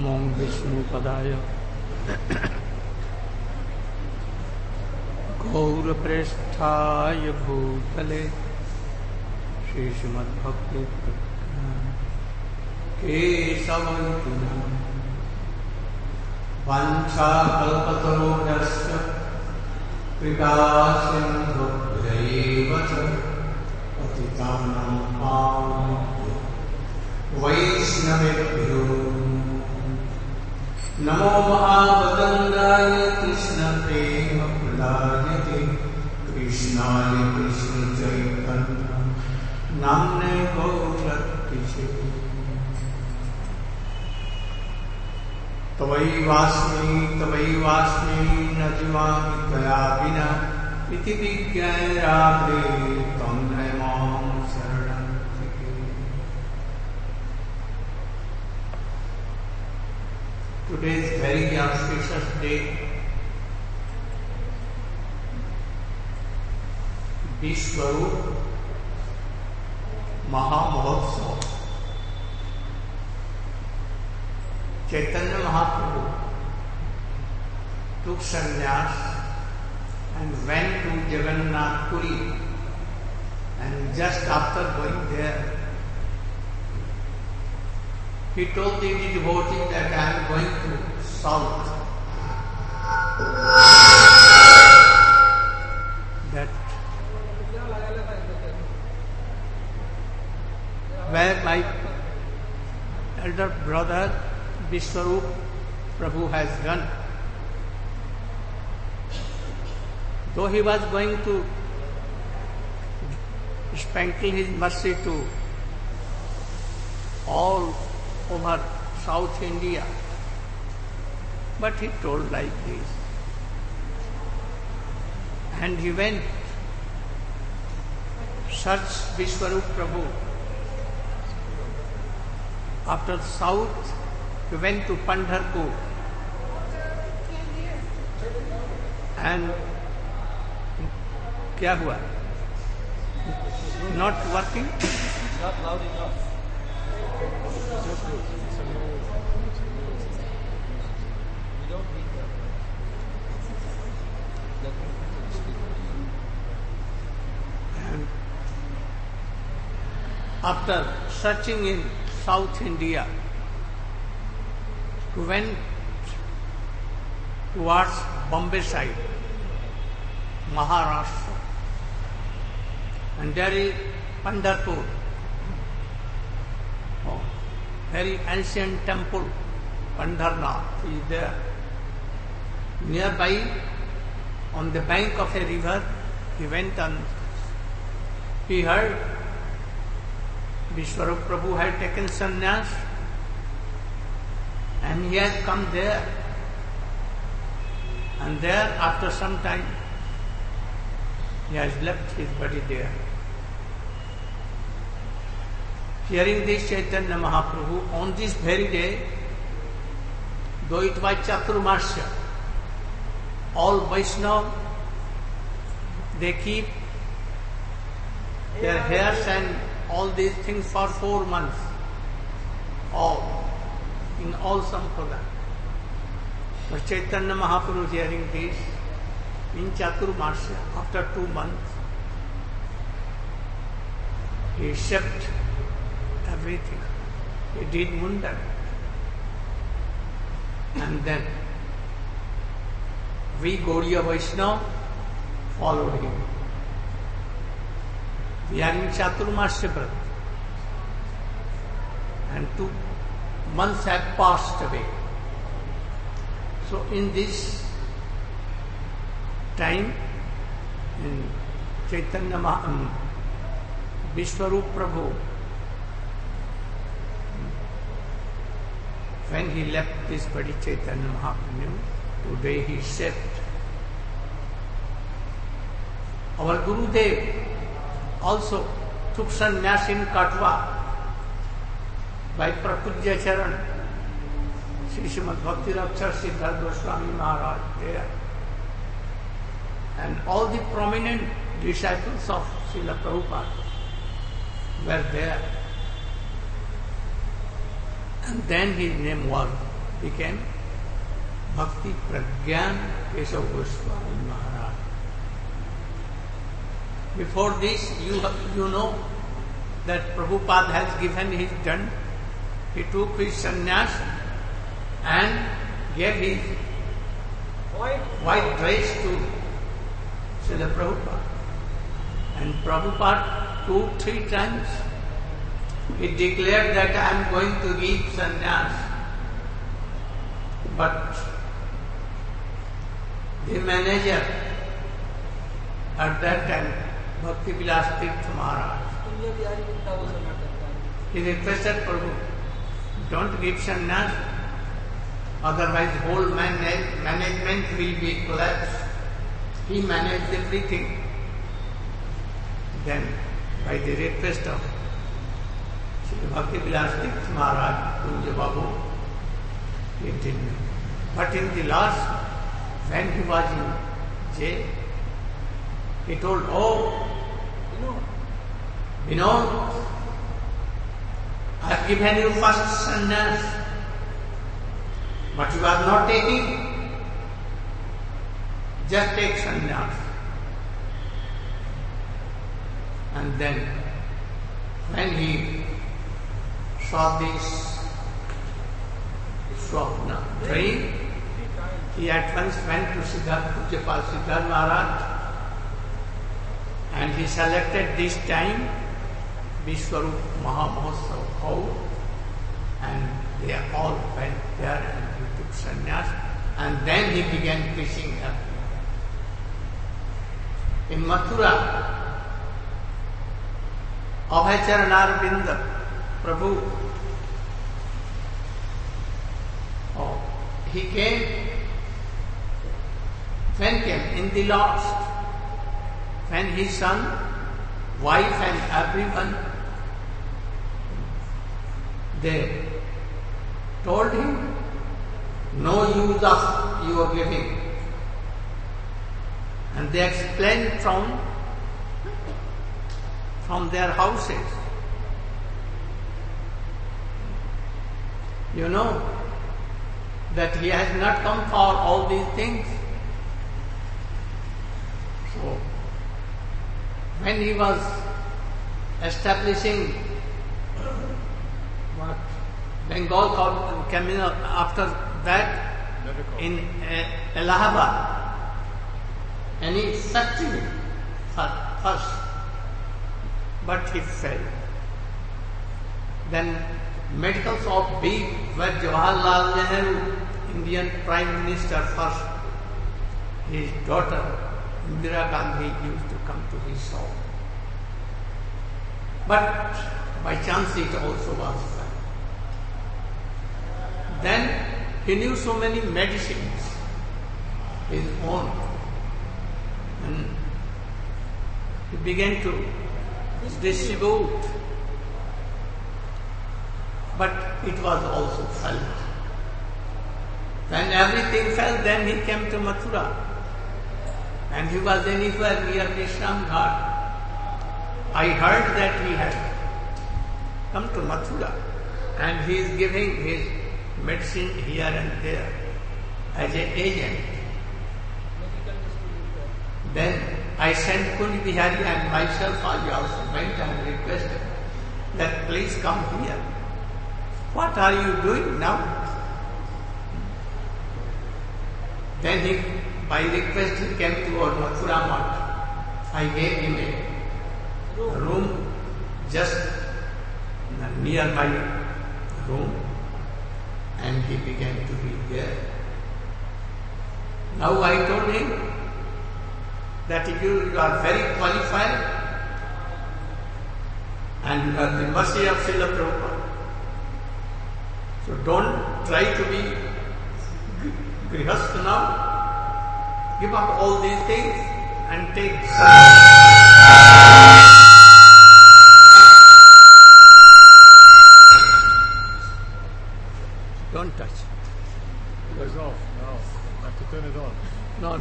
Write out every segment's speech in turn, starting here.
नमो विष्णुपदाय गौरप्रेष्ठाय भूतले श्रीमद्भक्ति केशवं वाञ्छाकल्पतरोश्च कृपासिन्धुभ्यैव च पतितानां पावनेभ्यो वैष्णवेभ्यो नमो महावदन्ताय कृष्णप्रेमप्रदायते कृष्णाय कृष्णचैतन्य नाम्ने गौरतिषे तवैवास्मि न जीवामि त्वया विना इति विज्ञाय राधे त्वं मां शरणं Vraj. Today is very auspicious day. Vishwarup Mahamahotsav. Chaitanya Mahaprabhu took sannyas and went to Jagannath Puri, and just after going there, he told the devotee that I am going to south. That where my elder brother Vishwarup Prabhu has gone. Though he was going to sprinkle his mercy to all over South India, but he told like this. And he went, searched Vishwarup Prabhu. After south, he went to Pandharpur. And क्या हुआ? Not working? Not loud enough. We don't need that. And after searching in South India, he went towards Bombay side, Maharashtra. And there is Pandharpur, very ancient temple, Pandharnath is there. Nearby, on the bank of a river, he went and he heard Vishwarup Prabhu had taken sannyas and he had come there. And there, after some time, he has left his body there. Hearing this, Chaitanya Mahaprabhu, on this very day, though it was Chaturmasya, all Vaishnava, they keep their hairs and all these things for 4 months, all, in all Sampradaya. But Chaitanya Mahaprabhu, hearing this, in Chaturmasya, after 2 months, he shaved everything. He did mundan. And then we Gaudiya Vaishnava followed him. We are in Chaturmasya Vrat. And 2 months have passed away. So in this time, in Chaitanya Vishwarup Prabhu, when he left this body, Chaitanya Mahaprabhu, today he said, our Gurudev also took sannyas in Katwa by Prapujya Charan, Srimad Bhakti Rakshar Siddhartha Goswami Maharaj there. And all the prominent disciples of Srila Prabhupada were there. And then his name was became Bhakti Pragyan Keshav Goswami Maharaj. Before this, you know that Prabhupada has given his dand. He took his sannyas and gave his white dress to Srila Prabhupada. And Prabhupada 2-3 times he declared that I am going to give sannyas. But the manager at that time, Bhakti Vilas Tirtha Maharaj, he requested Prabhu, don't give sannyas, otherwise whole management will be collapsed. He managed everything. Then, by the request of Sri Bhakti Vilas Tirtha Maharaj, Kunja Babu, he did not. But in the last, when he was in jail, he told, oh, Vinod, I have given you first sannyas, but you are not taking. Just take sannyas. And then, when he saw this Swapna dream, he at once went to Pujyapal Siddhartha Maharaj and he selected this time Vishwarup Mahamahotsav hall, and they all went there and he took sannyas, and then he began preaching up. In Mathura, Abhay Binda Prabhu, he came, when came in the last, when his son, wife and everyone, they told him, no use of your giving. And they explained from their houses. You know that he has not come for all these things. So, when he was establishing what Bengal communal, after that in Allahabad, and he succeeded first, but he failed. Then medical shop big, where Jawaharlal Nehru, Indian Prime Minister first, his daughter Indira Gandhi used to come to his shop. But by chance it also was found. Then he knew so many medicines, his own, and he began to distribute. But it was also felt. When everything fell, then he came to Mathura. And he was anywhere near Vishram Ghat. I heard that he had come to Mathura and he is giving his medicine here and there as an agent. Then I sent Kunj Bihari and myself, I also went and requested that please come here. What are you doing now? Then he, by request, he came to our Mathura Math. I gave him a room just near my room, and he began to be there. Now I told him that you are very qualified and you are the mercy of Srila Prabhupada. So don't try to be grihastha now. Give up all these things and take Don't touch. It goes off now. I have to turn it on. No.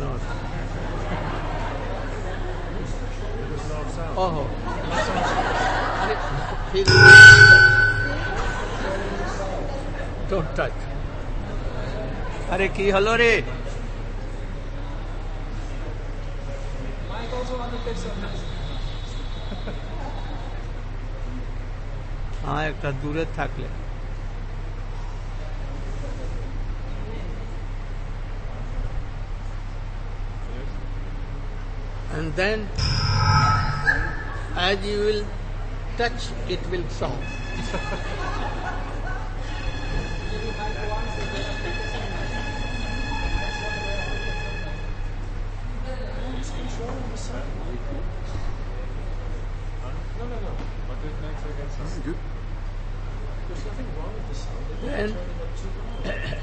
It does not sound. Oh. Don't touch. আরে কি হলো রে? Mike also want to take some medicine. হ্যাঁ, একটা দূরে থাকলে। And then, as you will touch, it will solve. No. What is next against us? There's nothing wrong with the sound. They're Then, turning up too loud.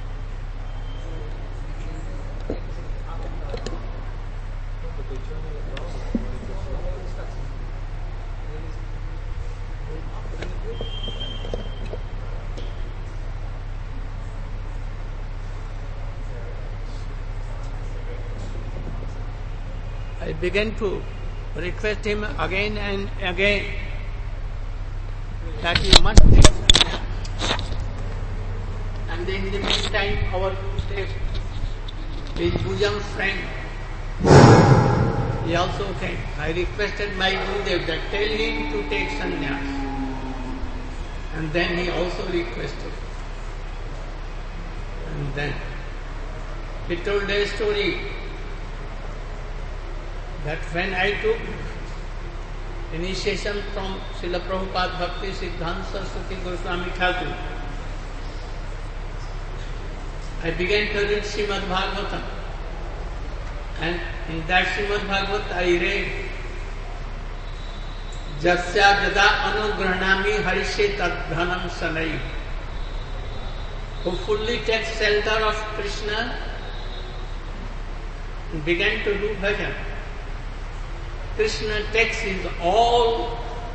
No, but they're turning it down when it gets loud. I began to request him again and again that he must take sannyas. And then in the meantime, our his bosom friend, he also came. I requested my Gurudev that tell him to take sannyas. And then he also requested. And then he told a story that when I took initiation from Srila Prabhupada Bhakti Siddhanta Saraswati Goswami Thakur, I began to read Srimad Bhagavatam, and in that Srimad Bhagavatam I read Jasya Jada Anugrahnami Harishe Tadhanam Sanai. Who fully takes shelter of Krishna and began to do bhajan. Krishna takes his all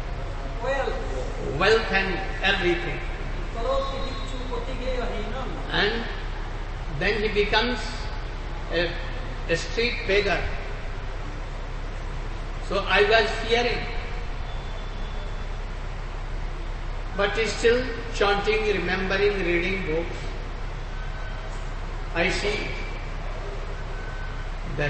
wealth and everything. And then he becomes a street beggar. So I was fearing. But he's still chanting, remembering, reading books. I see that,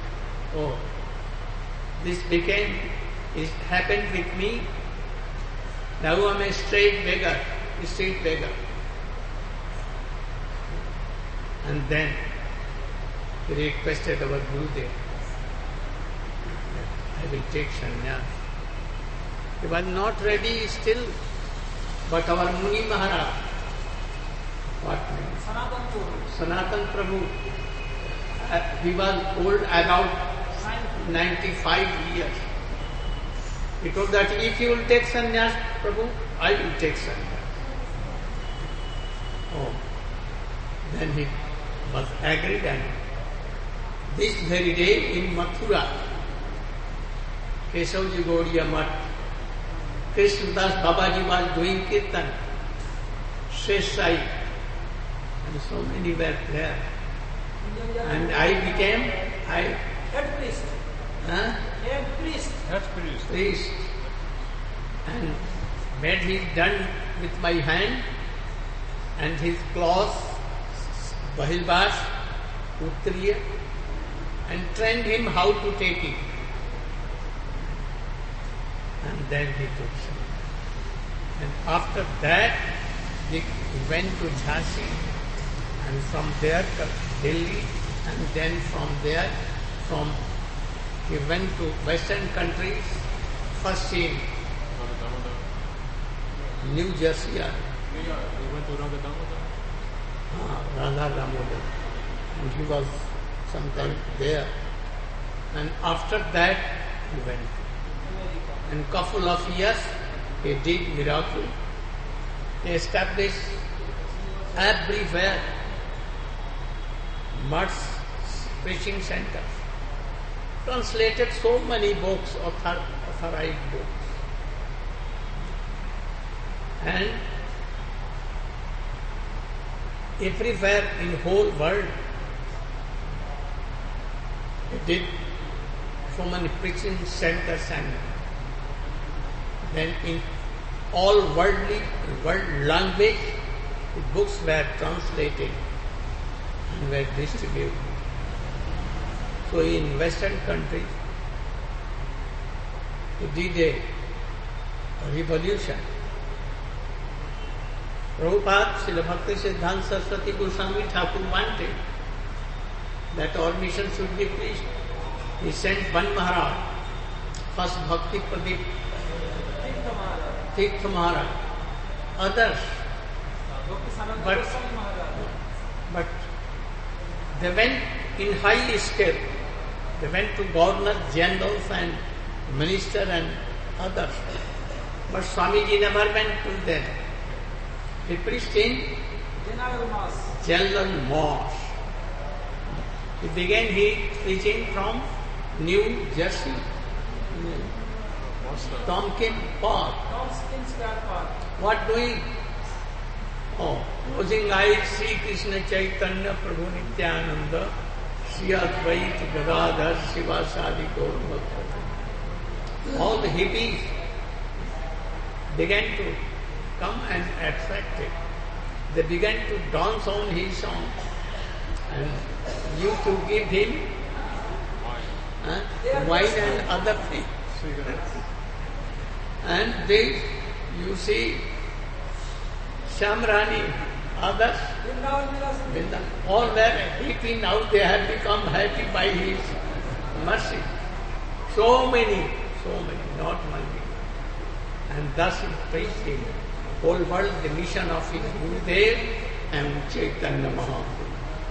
this happened with me. Now I'm a street beggar. And then he requested our Gurudev, I will take sannyas. He was not ready still, but our Muni Maharaj, what name? Sanatan Prabhu, he was old, about 95 years. He told that if you will take sannyas, Prabhu, I will take sannyas. Then he was agreed, and this very day in Mathura, Keshavji Gaudiya Math, Krishnadas Babaji was doing kirtan, Shesh Sai, and so many were there. And I became head priest. Head priest. And made his done with my hand, and his cloth, Bahilbash, Uttriya, and trained him how to take it. And then he took sannyas. And after that, he went to Jhansi, and from there to Delhi, and then from there, he went to Western countries, first in New Jersey. He went to Radha Damodar. Radha Damodar. And he was sometime there. And after that, he went. And couple of years, he did miracle. He established everywhere much preaching centers. Translated so many books, authorized books. And everywhere in whole world, he did so many preaching centers, and then in all world language, the books were translated. and were distributed. So in Western countries, it did a revolution. Prabhupada, Srila Bhakti Siddhanta Saraswati Goswami Thakur wanted that all missions should be preached. He sent one Maharaj, first Bhakti Pradeep Tirtha Maharaj, others, but they went in high scale. They went to governors, generals and minister and others. But Swamiji never went to them. He preached in general mass. He began his preaching from New Jersey, Tompkins Park. What doing? Oh, closing eyes, Sri Krishna Chaitanya Prabhu Nityananda, Sri Advaita Gadadhar Sivasadi Gaur Bhakta. All the hippies began to come and attracted. They began to dance on his song and used to give him wine and other things. And they, you see, Shamrani, others, all were happy. Now they have become happy by his mercy. So many, not one. And thus he preached in whole world the mission of his Gurudev and Chaitanya Mahaprabhu.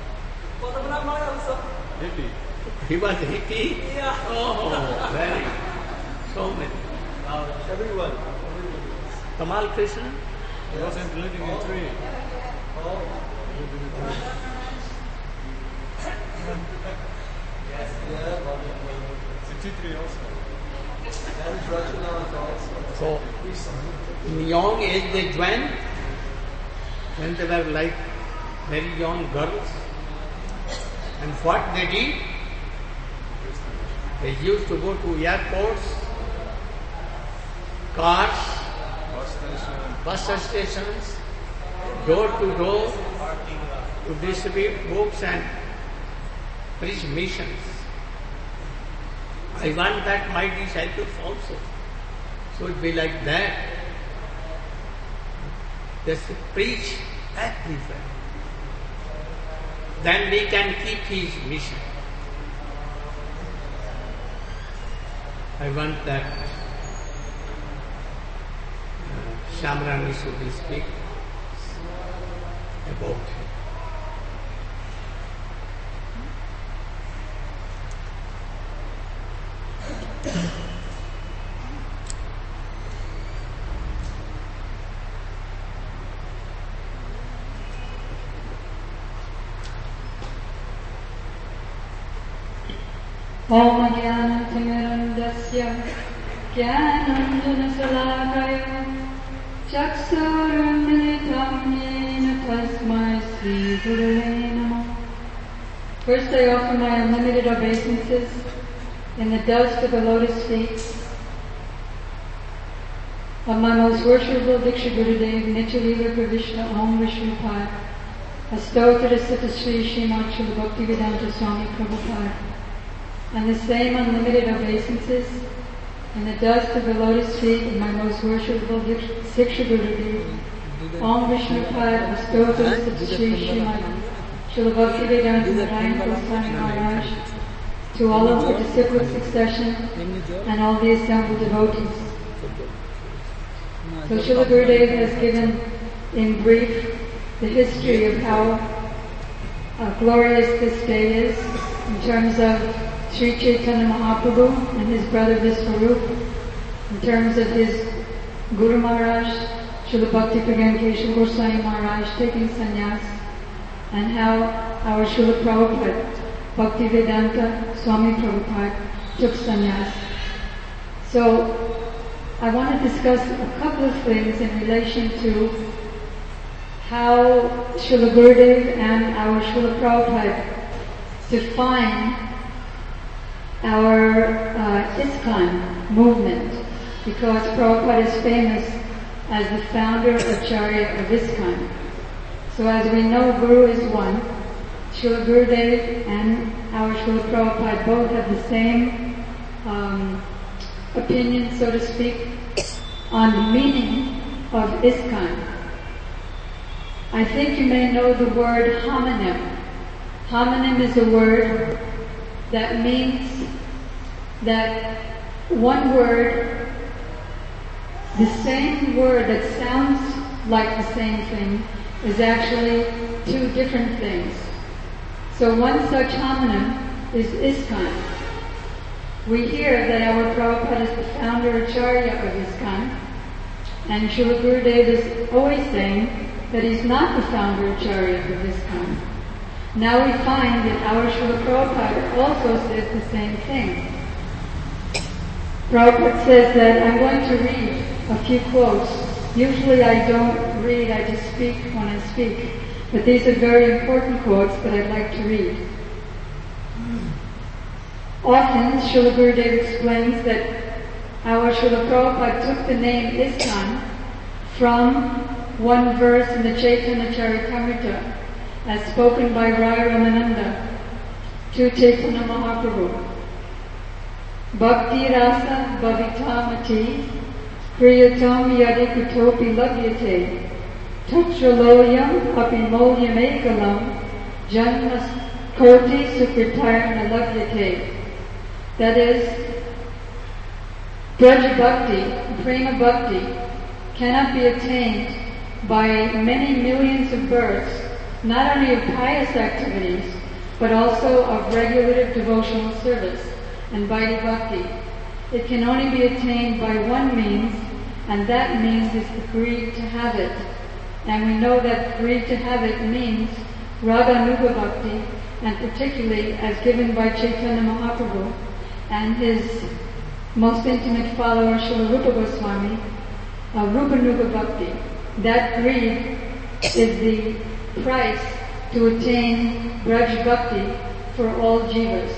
Hippie. He was hippie? Yeah. Oh, very, so many. Everyone. Tamal Krishna? He wasn't living in tree. Tree also. So, in young age they joined, when they were like very young girls. And what they did, they used to go to airports, cars, bus stations, door to door, to distribute books and preach missions. I want that my disciples also should be like that. They should preach everywhere. Then we can keep his mission. I want that Shamrani should speak about him. Om Jnana-timirandasya Jnananjana-salakaya Chakshurumilitam Yena Tasmai Sri Gurave Namah. First I offer my unlimited obeisances in the dust of the lotus feet of my most worshipful Diksha Gurudev Nityalila Pravishna Om Vishnupad, Astotara Sita Sri Srimad Srila Bhaktivedanta Swami Prabhupada, and the same unlimited obeisances in the dust of the lotus feet of my most worshipful Diksha Gurudev Om Vishnupad, Astotara Sita Sri Srimad Srila Bhaktivedanta Swami Maharaj, to all of the disciplic succession and all the assembled devotees. So Srila Gurudev has given in brief the history of how glorious this day is in terms of Sri Chaitanya Mahaprabhu and his brother Visvarup, in terms of his Guru Maharaj, Srila Bhakti Pragyan Keshav Goswami Maharaj taking sannyas, and how our Srila Prabhupada, Bhaktivedanta Swami Prabhupada, took sannyas. So I want to discuss a couple of things in relation to how Srila Gurudev and our Srila Prabhupada define our ISKCON movement, because Prabhupada is famous as the founder Acharya of ISKCON. So as we know, Guru is one, Srila Gurudev and our Srila Prabhupada both have the same opinion, so to speak, on the meaning of ISKCON. I think you may know the word homonym. Homonym is a word that means that one word, the same word that sounds like the same thing, is actually two different things. So one such homonym is ISKCON. We hear that our Prabhupada is the founder Acharya of ISKCON, and Srila Gurudev is always saying that he's not the founder Acharya of ISKCON. Now we find that our Srila Prabhupada also says the same thing. Prabhupada says that I'm going to read a few quotes. Usually I don't read, I just speak when I speak. But these are very important quotes that I'd like to read. Often, Srila Gurudev explains that our Srila Prabhupada took the name ISKCON from one verse in the Chaitanya Charitamrita, as spoken by Raya Ramananda to Chaitanya Mahaprabhu. Bhakti rasa bhavitamati kriyatam yadi kutopi labyate Tatraloyam apimolyam ekalam janmas koti sukritarna labyate. That is, Braja Bhakti, Prema Bhakti, cannot be attained by many millions of births, not only of pious activities, but also of regulative devotional service and Vaidhi Bhakti. It can only be attained by one means, and that means is the greed to have it. And we know that greed to have it means Raganuga Bhakti, and particularly as given by Chaitanya Mahaprabhu and his most intimate follower Srila Rupa Goswami, Rupanuga Bhakti. That greed is the price to attain Braj Bhakti for all jivas.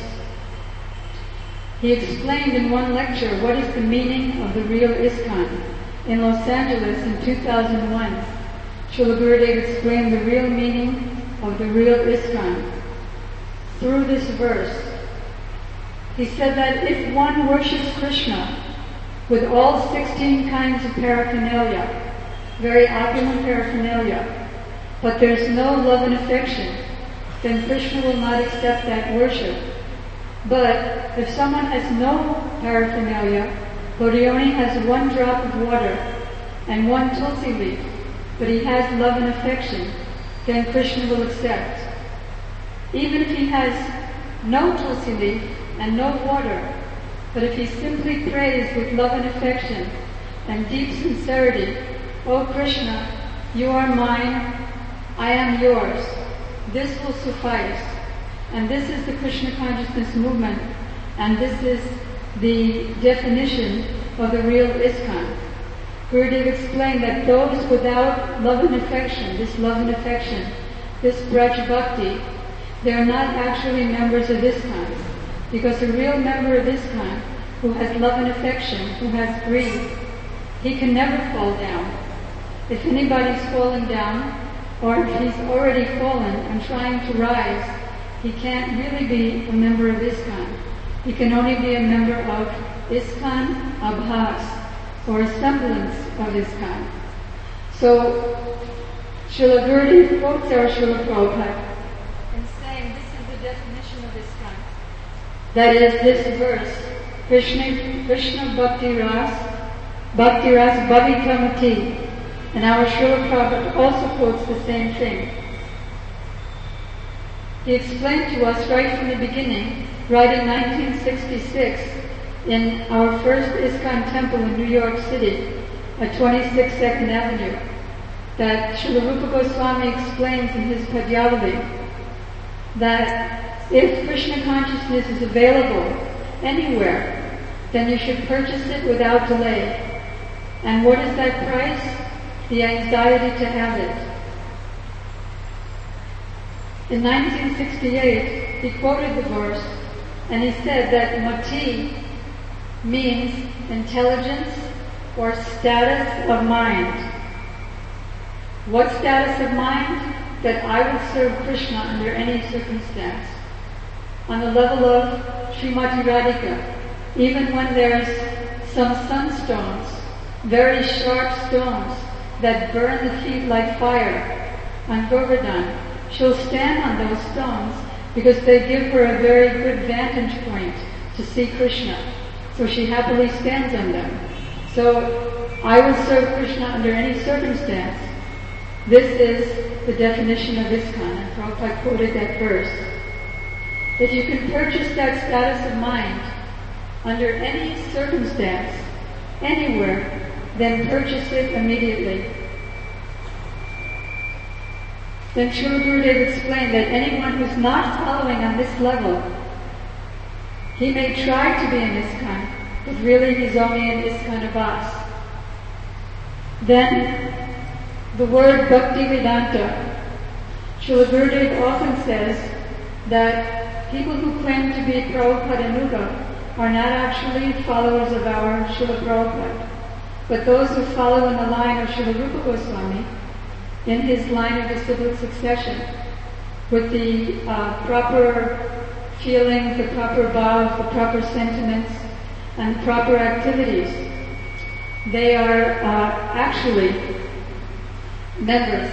He explained in one lecture what is the meaning of the real ISKCON. In Los Angeles in 2001, Srila Gurudev explained the real meaning of the real ISKCON through this verse. He said that if one worships Krishna with all 16 kinds of paraphernalia, very opulent paraphernalia, but there's no love and affection, then Krishna will not accept that worship. But if someone has no paraphernalia, but he only has one drop of water and one tulsi leaf, but he has love and affection, then Krishna will accept. Even if he has no tulsi leaf and no water, but if he simply prays with love and affection and deep sincerity, "O Krishna, you are mine, I am yours," this will suffice. And this is the Krishna consciousness movement, and this is the definition of the real ISKCON. Gurudev explained that those without love and affection, this love and affection, this Braj Bhakti, they are not actually members of ISKCON. Because a real member of ISKCON, who has love and affection, who has greed, he can never fall down. If anybody's falling down, or if he's already fallen and trying to rise, he can't really be a member of ISKCON. He can only be a member of ISKCON Abhas, or a semblance of ISKCON. So, Srila Gurudev quotes our Srila Prabhupada in saying this is the definition of ISKCON. That is this verse, Krishna Bhakti Ras Bhavitamati. And our Srila Prabhupada also quotes the same thing. He explained to us right from the beginning, right in 1966, in our first ISKCON temple in New York City, at 26 2nd Avenue, that Srila Rupa Goswami explains in his Padyavali that if Krishna consciousness is available anywhere, then you should purchase it without delay. And what is that price? The anxiety to have it. In 1968, he quoted the verse, and he said that mati means intelligence or status of mind. What status of mind? that I will serve Krishna under any circumstance. On the level of Srimati Radhika, even when there's some sunstones, very sharp stones that burn the feet like fire on Govardhan, she'll stand on those stones because they give her a very good vantage point to see Krishna. So she happily stands on them. So I will serve Krishna under any circumstance. This is the definition of ISKCON, and Prabhupada quoted that verse. If you can purchase that status of mind under any circumstance, anywhere, then purchase it immediately. Then Srila Gurudev explained that anyone who's not following on this level, he may try to be in ISKCON, but really he's only in ISKCON Abhas. Then, the word Bhakti Vedanta. Srila Gurudev often says that people who claim to be Prabhupada are not actually followers of our Srila Prabhupada, but those who follow in the line of Srila Rupa Goswami, in his line of disciplic succession, with the proper feelings, the proper bhavs, the proper sentiments, and proper activities. They are actually members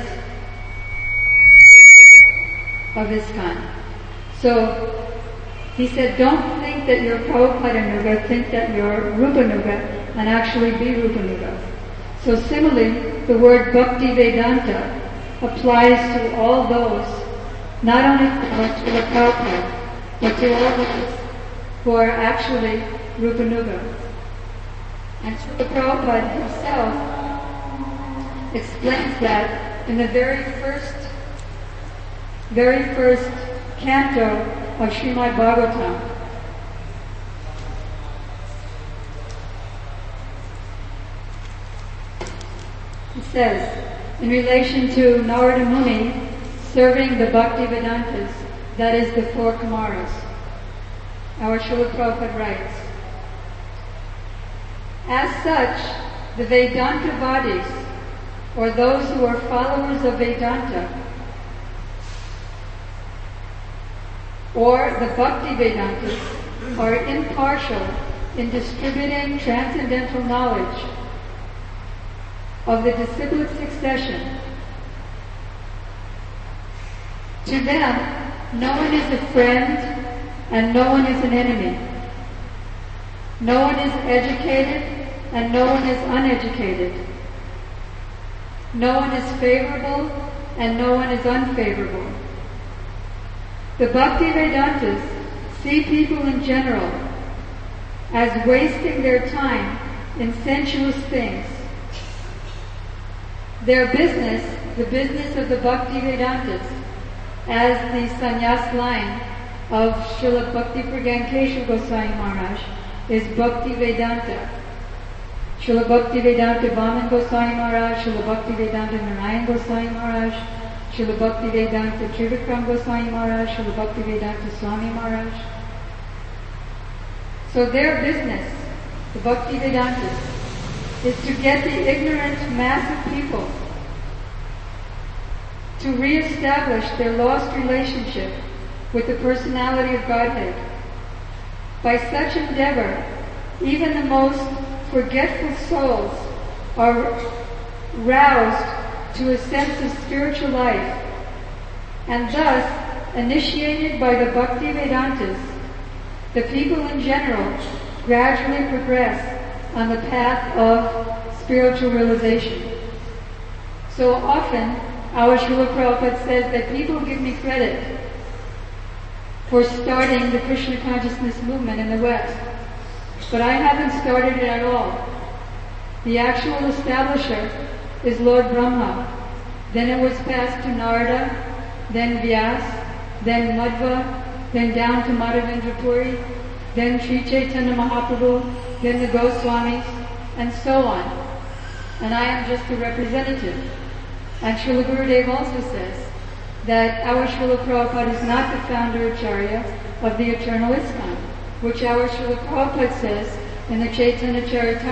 of ISKCON. So he said, don't think that you're Prabhupada-nuga, think that you're Rupa-nuga, and actually be Rupa-nuga. So similarly, the word Bhakti Vedanta applies to all those, not only to the Prabhupada, but to all those who are actually Rupa-nuga. And Srila Prabhupada himself explains that in the very first canto of Srimad Bhagavatam. It says, in relation to Narada Muni serving the Bhakti Vedantas, that is the four Kumaras, our Srila Prabhupada writes, as such, the Vedantavadis, or those who are followers of Vedanta, or the Bhakti Vedantas, are impartial in distributing transcendental knowledge of the disciplic succession. To them, no one is a friend and no one is an enemy. No one is educated and no one is uneducated. No one is favorable and no one is unfavorable. The Bhakti Vedantas see people in general as wasting their time in sensuous things. Their business, the business of the Bhakti Vedantas, as the sannyas line of Srila Bhakti Pragan Keshav Goswami Maharaj, is Bhakti Vedanta. Srila Bhakti Vedanta Vaman Goswami Maharaj, Srila Bhakti Vedanta Narayan Goswami Maharaj, Srila Bhakti Vedanta Trivikram Goswami Maharaj, Srila Bhakti Vedanta Swami Maharaj. So their business, the Bhakti Vedantas, is to get the ignorant mass of people to re-establish their lost relationship with the personality of Godhead. By such endeavor, even the most forgetful souls are roused to a sense of spiritual life, and thus, initiated by the Bhakti Vedantas, the people in general gradually progress on the path of spiritual realization. So often, our Srila Prabhupada says that people give me credit for starting the Krishna consciousness movement in the West. But I haven't started it at all. The actual establisher is Lord Brahma. Then it was passed to Narada, then Vyas, then Madhva, then down to Madhavendra Puri, then Sri Chaitanya Mahaprabhu, then the Goswamis, and so on. And I am just a representative. And Srila Gurudev also says that our Srila Prabhupada is not the founder Acharya of the eternal ISKCON, which our Srila Prabhupada says in the Chaitanya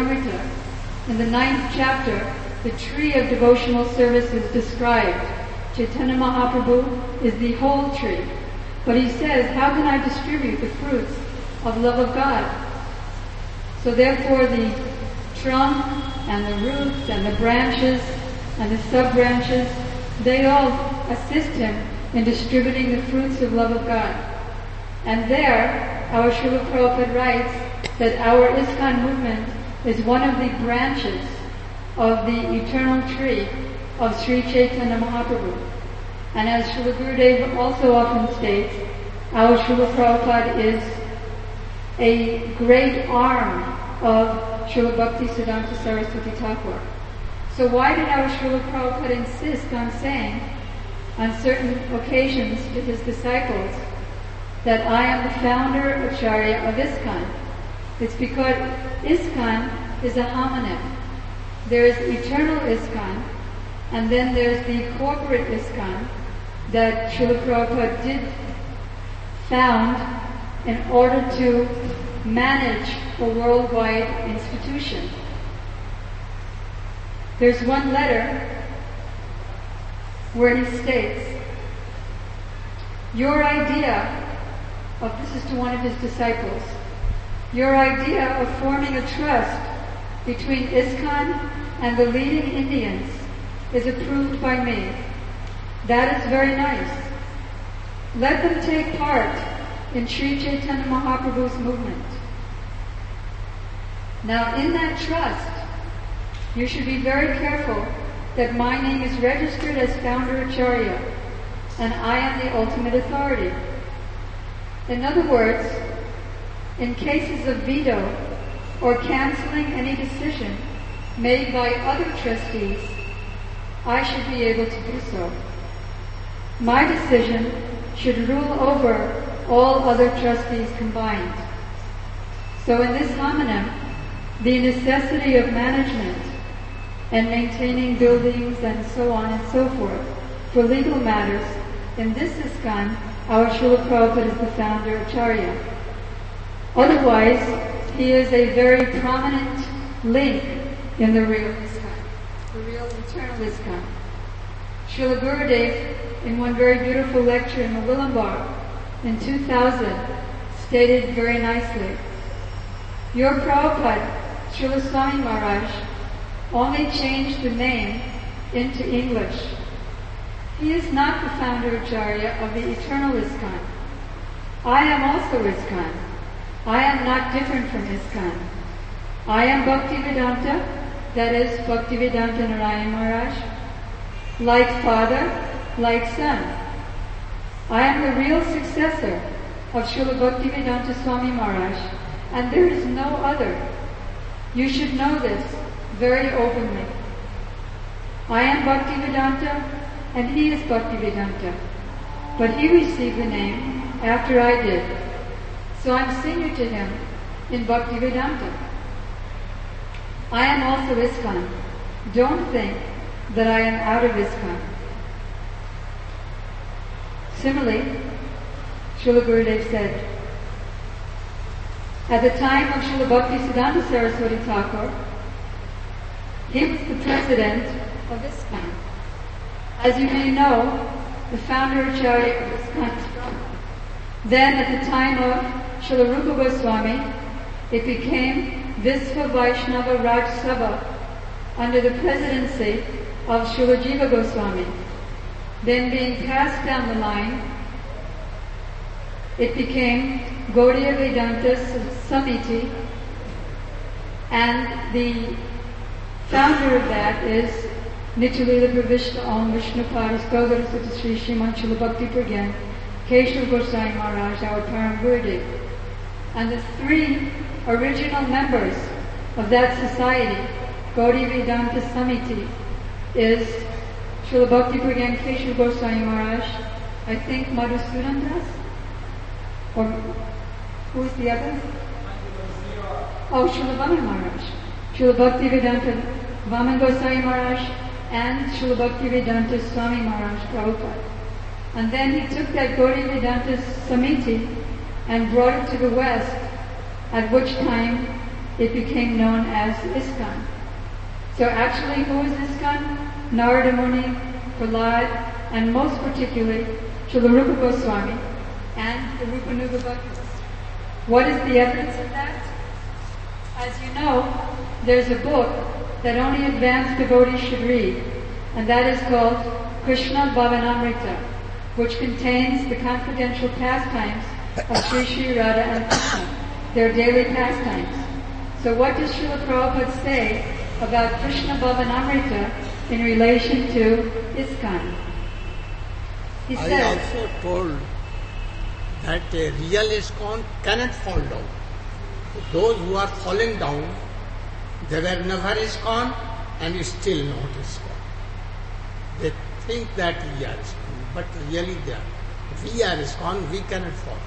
Charitamrita. In the 9th chapter, the tree of devotional service is described. Chaitanya Mahaprabhu is the whole tree. But he says, how can I distribute the fruits of love of God? So therefore the trunk and the roots and the branches and the sub-branches, they all assist him in distributing the fruits of love of God. And there, our Srila Prabhupada writes that our ISKCON movement is one of the branches of the eternal tree of Sri Chaitanya Mahaprabhu. And as Srila Gurudev also often states, our Srila Prabhupada is a great arm of Srila Bhakti Siddhanta Saraswati Thakur. So why did our Srila Prabhupada insist on saying on certain occasions to his disciples that I am the founder Acharya of ISKCON? It's because ISKCON is a homonym. There's eternal ISKCON, and then there's the corporate ISKCON that Srila Prabhupada did found in order to manage a worldwide institution. There's one letter where he states, your idea of, this is to one of his disciples, your idea of forming a trust between ISKCON and the leading Indians is approved by me. That is very nice. Let them take part in Sri Chaitanya Mahaprabhu's movement. Now in that trust, you should be very careful that my name is registered as founder Acharya, and I am the ultimate authority. In other words, in cases of veto or canceling any decision made by other trustees, I should be able to do so. My decision should rule over all other trustees combined. So in this homonym, the necessity of management and maintaining buildings and so on and so forth for legal matters, in this ISKCON, our Srila Prabhupada is the founder Acharya. Otherwise, he is a very prominent link in the real ISKCON, the real eternal ISKCON. Srila Gurudev, in one very beautiful lecture in the Willambar in 2000, stated very nicely, your Prabhupada, Srila Swami Maharaj, only changed the name into English. He is not the founder Acharya of the eternal ISKCON. I am also ISKCON. I am not different from ISKCON. I am Bhaktivedanta, that is Bhaktivedanta Narayan Maharaj, like father, like son. I am the real successor of Srila Bhaktivedanta Swami Maharaj, and there is no other. You should know this very openly. I am Bhaktivedanta, and he is Bhaktivedanta, but he received the name after I did. So I'm senior to him in Bhaktivedanta. I am also ISKCON. Don't think that I am out of ISKCON. Similarly, Srila Gurudev said, at the time of Srila Bhakti Siddhanta Saraswati Thakur, he was the president of ISKCON. As you may know, the founder Acharya of ISKCON is Brahma. Then at the time of Srila Rupa Goswami, it became Visva Vaishnava Raj Sabha under the presidency of Srila Jiva Goswami. Then being passed down the line, it became Gaudiya Vedanta Samiti, and the founder of that is Nityananda Pravishta Om Vishnupada Stogar Sutta Sri Sriman Srila Bhakti Pragyan Keshav Goswami Maharaj, our Param Gurudev. And the three original members of that society, Gaudiya Vedanta Samiti, is Srila Bhakti Pragyan Keshav Goswami Maharaj, I think Madhusudan Das, or who is the other? Oh, Srila Vaman Maharaj. Srila Bhakti Vedanta Vaman Goswami Maharaj and Srila Bhakti Vedanta Swami Maharaj Prabhupada. And then he took that Gaudiya Vedanta Samiti and brought it to the West, at which time it became known as ISKCON. So actually, who is ISKCON? Narada Muni, Prahlad, and most particularly Srila Rupa Goswami and the Rupanuga Bhaktas. What is the evidence of that? As you know, there's a book that only advanced devotees should read, and that is called Krishna Bhavanamrita, which contains the confidential pastimes of Sri Sri Radha and Krishna, their daily pastimes. So what does Srila Prabhupada say about Krishna Bhavanamrita in relation to ISKCON? He I says, also told that a real ISKCON cannot fall down. Those who are falling down, they were never ISKCON and still not ISKCON. They think that we are ISKCON, but really they are. We are ISKCON, we cannot fall.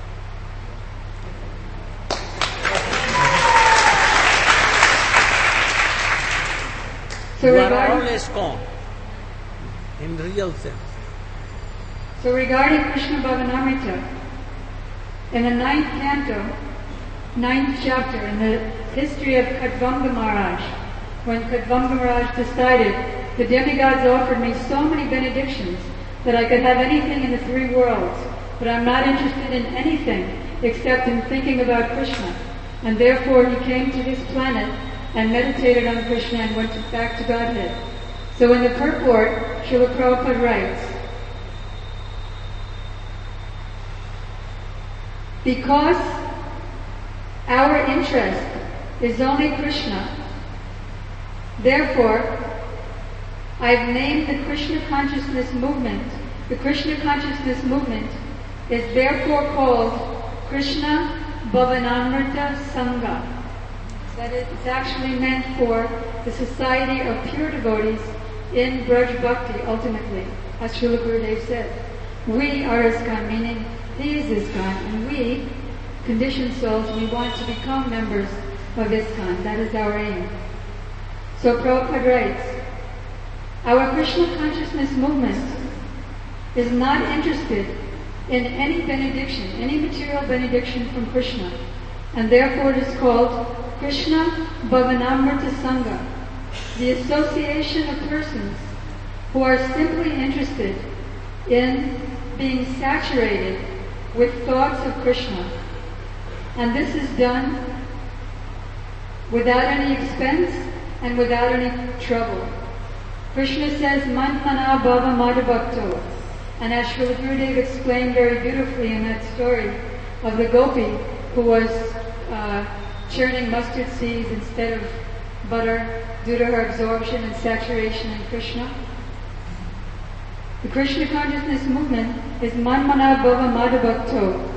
so We are all regarding, ISKCON in real sense. so regarding Krishna Bhavanamrita, in the 9th canto, 9th chapter, in the history of Kadvanga Maharaj, when Kadvanga Maharaj decided, the demigods offered me so many benedictions that I could have anything in the three worlds, but I'm not interested in anything except in thinking about Krishna. And therefore he came to this planet and meditated on Krishna and went back to Godhead. So in the purport, Srila Prabhupada writes, because our interest is only Krishna, therefore I've named the Krishna consciousness movement. The Krishna consciousness movement is therefore called Krishna Bhavanamrita Sangha. That is, it's actually meant for the society of pure devotees in Braj Bhakti, ultimately, as Srila Gurudev said. We are ISKCON, meaning he is ISKCON, and we, conditioned souls, we want to become members of ISKCON. That is our aim. So Prabhupada writes, our Krishna consciousness movement is not interested in any benediction, any material benediction from Krishna, and therefore it is called Krishna Bhavanamrita Sangha, the association of persons who are simply interested in being saturated with thoughts of Krishna. And this is done without any expense and without any trouble. Krishna says, Man mana bhava madhavakto. And as Srila Gurudev explained very beautifully in that story of the gopi who was churning mustard seeds instead of butter due to her absorption and saturation in Krishna. The Krishna consciousness movement is Man mana bhava madhavakto.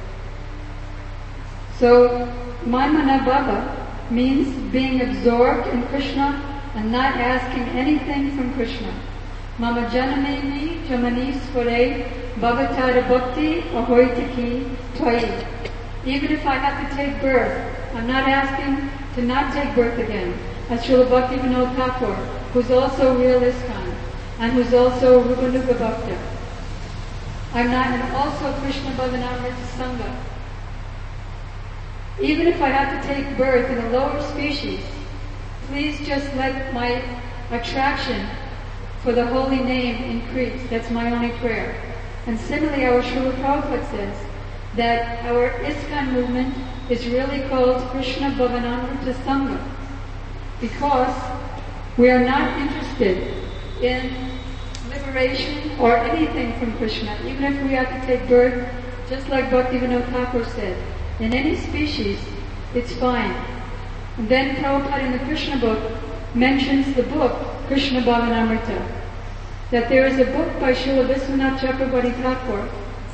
So, Man mana bhava means being absorbed in Krishna and not asking anything from Krishna. Mama janameni jamani svare bhavatara bhakti ahoitaki tvai. Even if I have to take birth, I'm not asking to not take birth again. As Srila Bhakti Vinod Thakur, who's also real ISKCON, and who's also Rupanuga Bhakta. I'm not, and also Krishna Bhavanamrita Sangha. Even if I have to take birth in a lower species, please just let my attraction for the holy name increase. That's my only prayer. And similarly, our Srila Prabhupada says that our ISKCON movement is really called Krishna Bhavanamrita Sangha because we are not interested in liberation or anything from Krishna, even if we have to take birth, just like Bhaktivinoda Thakur said. In any species, it's fine. And then Prabhupada in the Krishna book mentions the book Krishna Bhavanamrita, that there is a book by Srila Viswanath Chakrabarti Thakur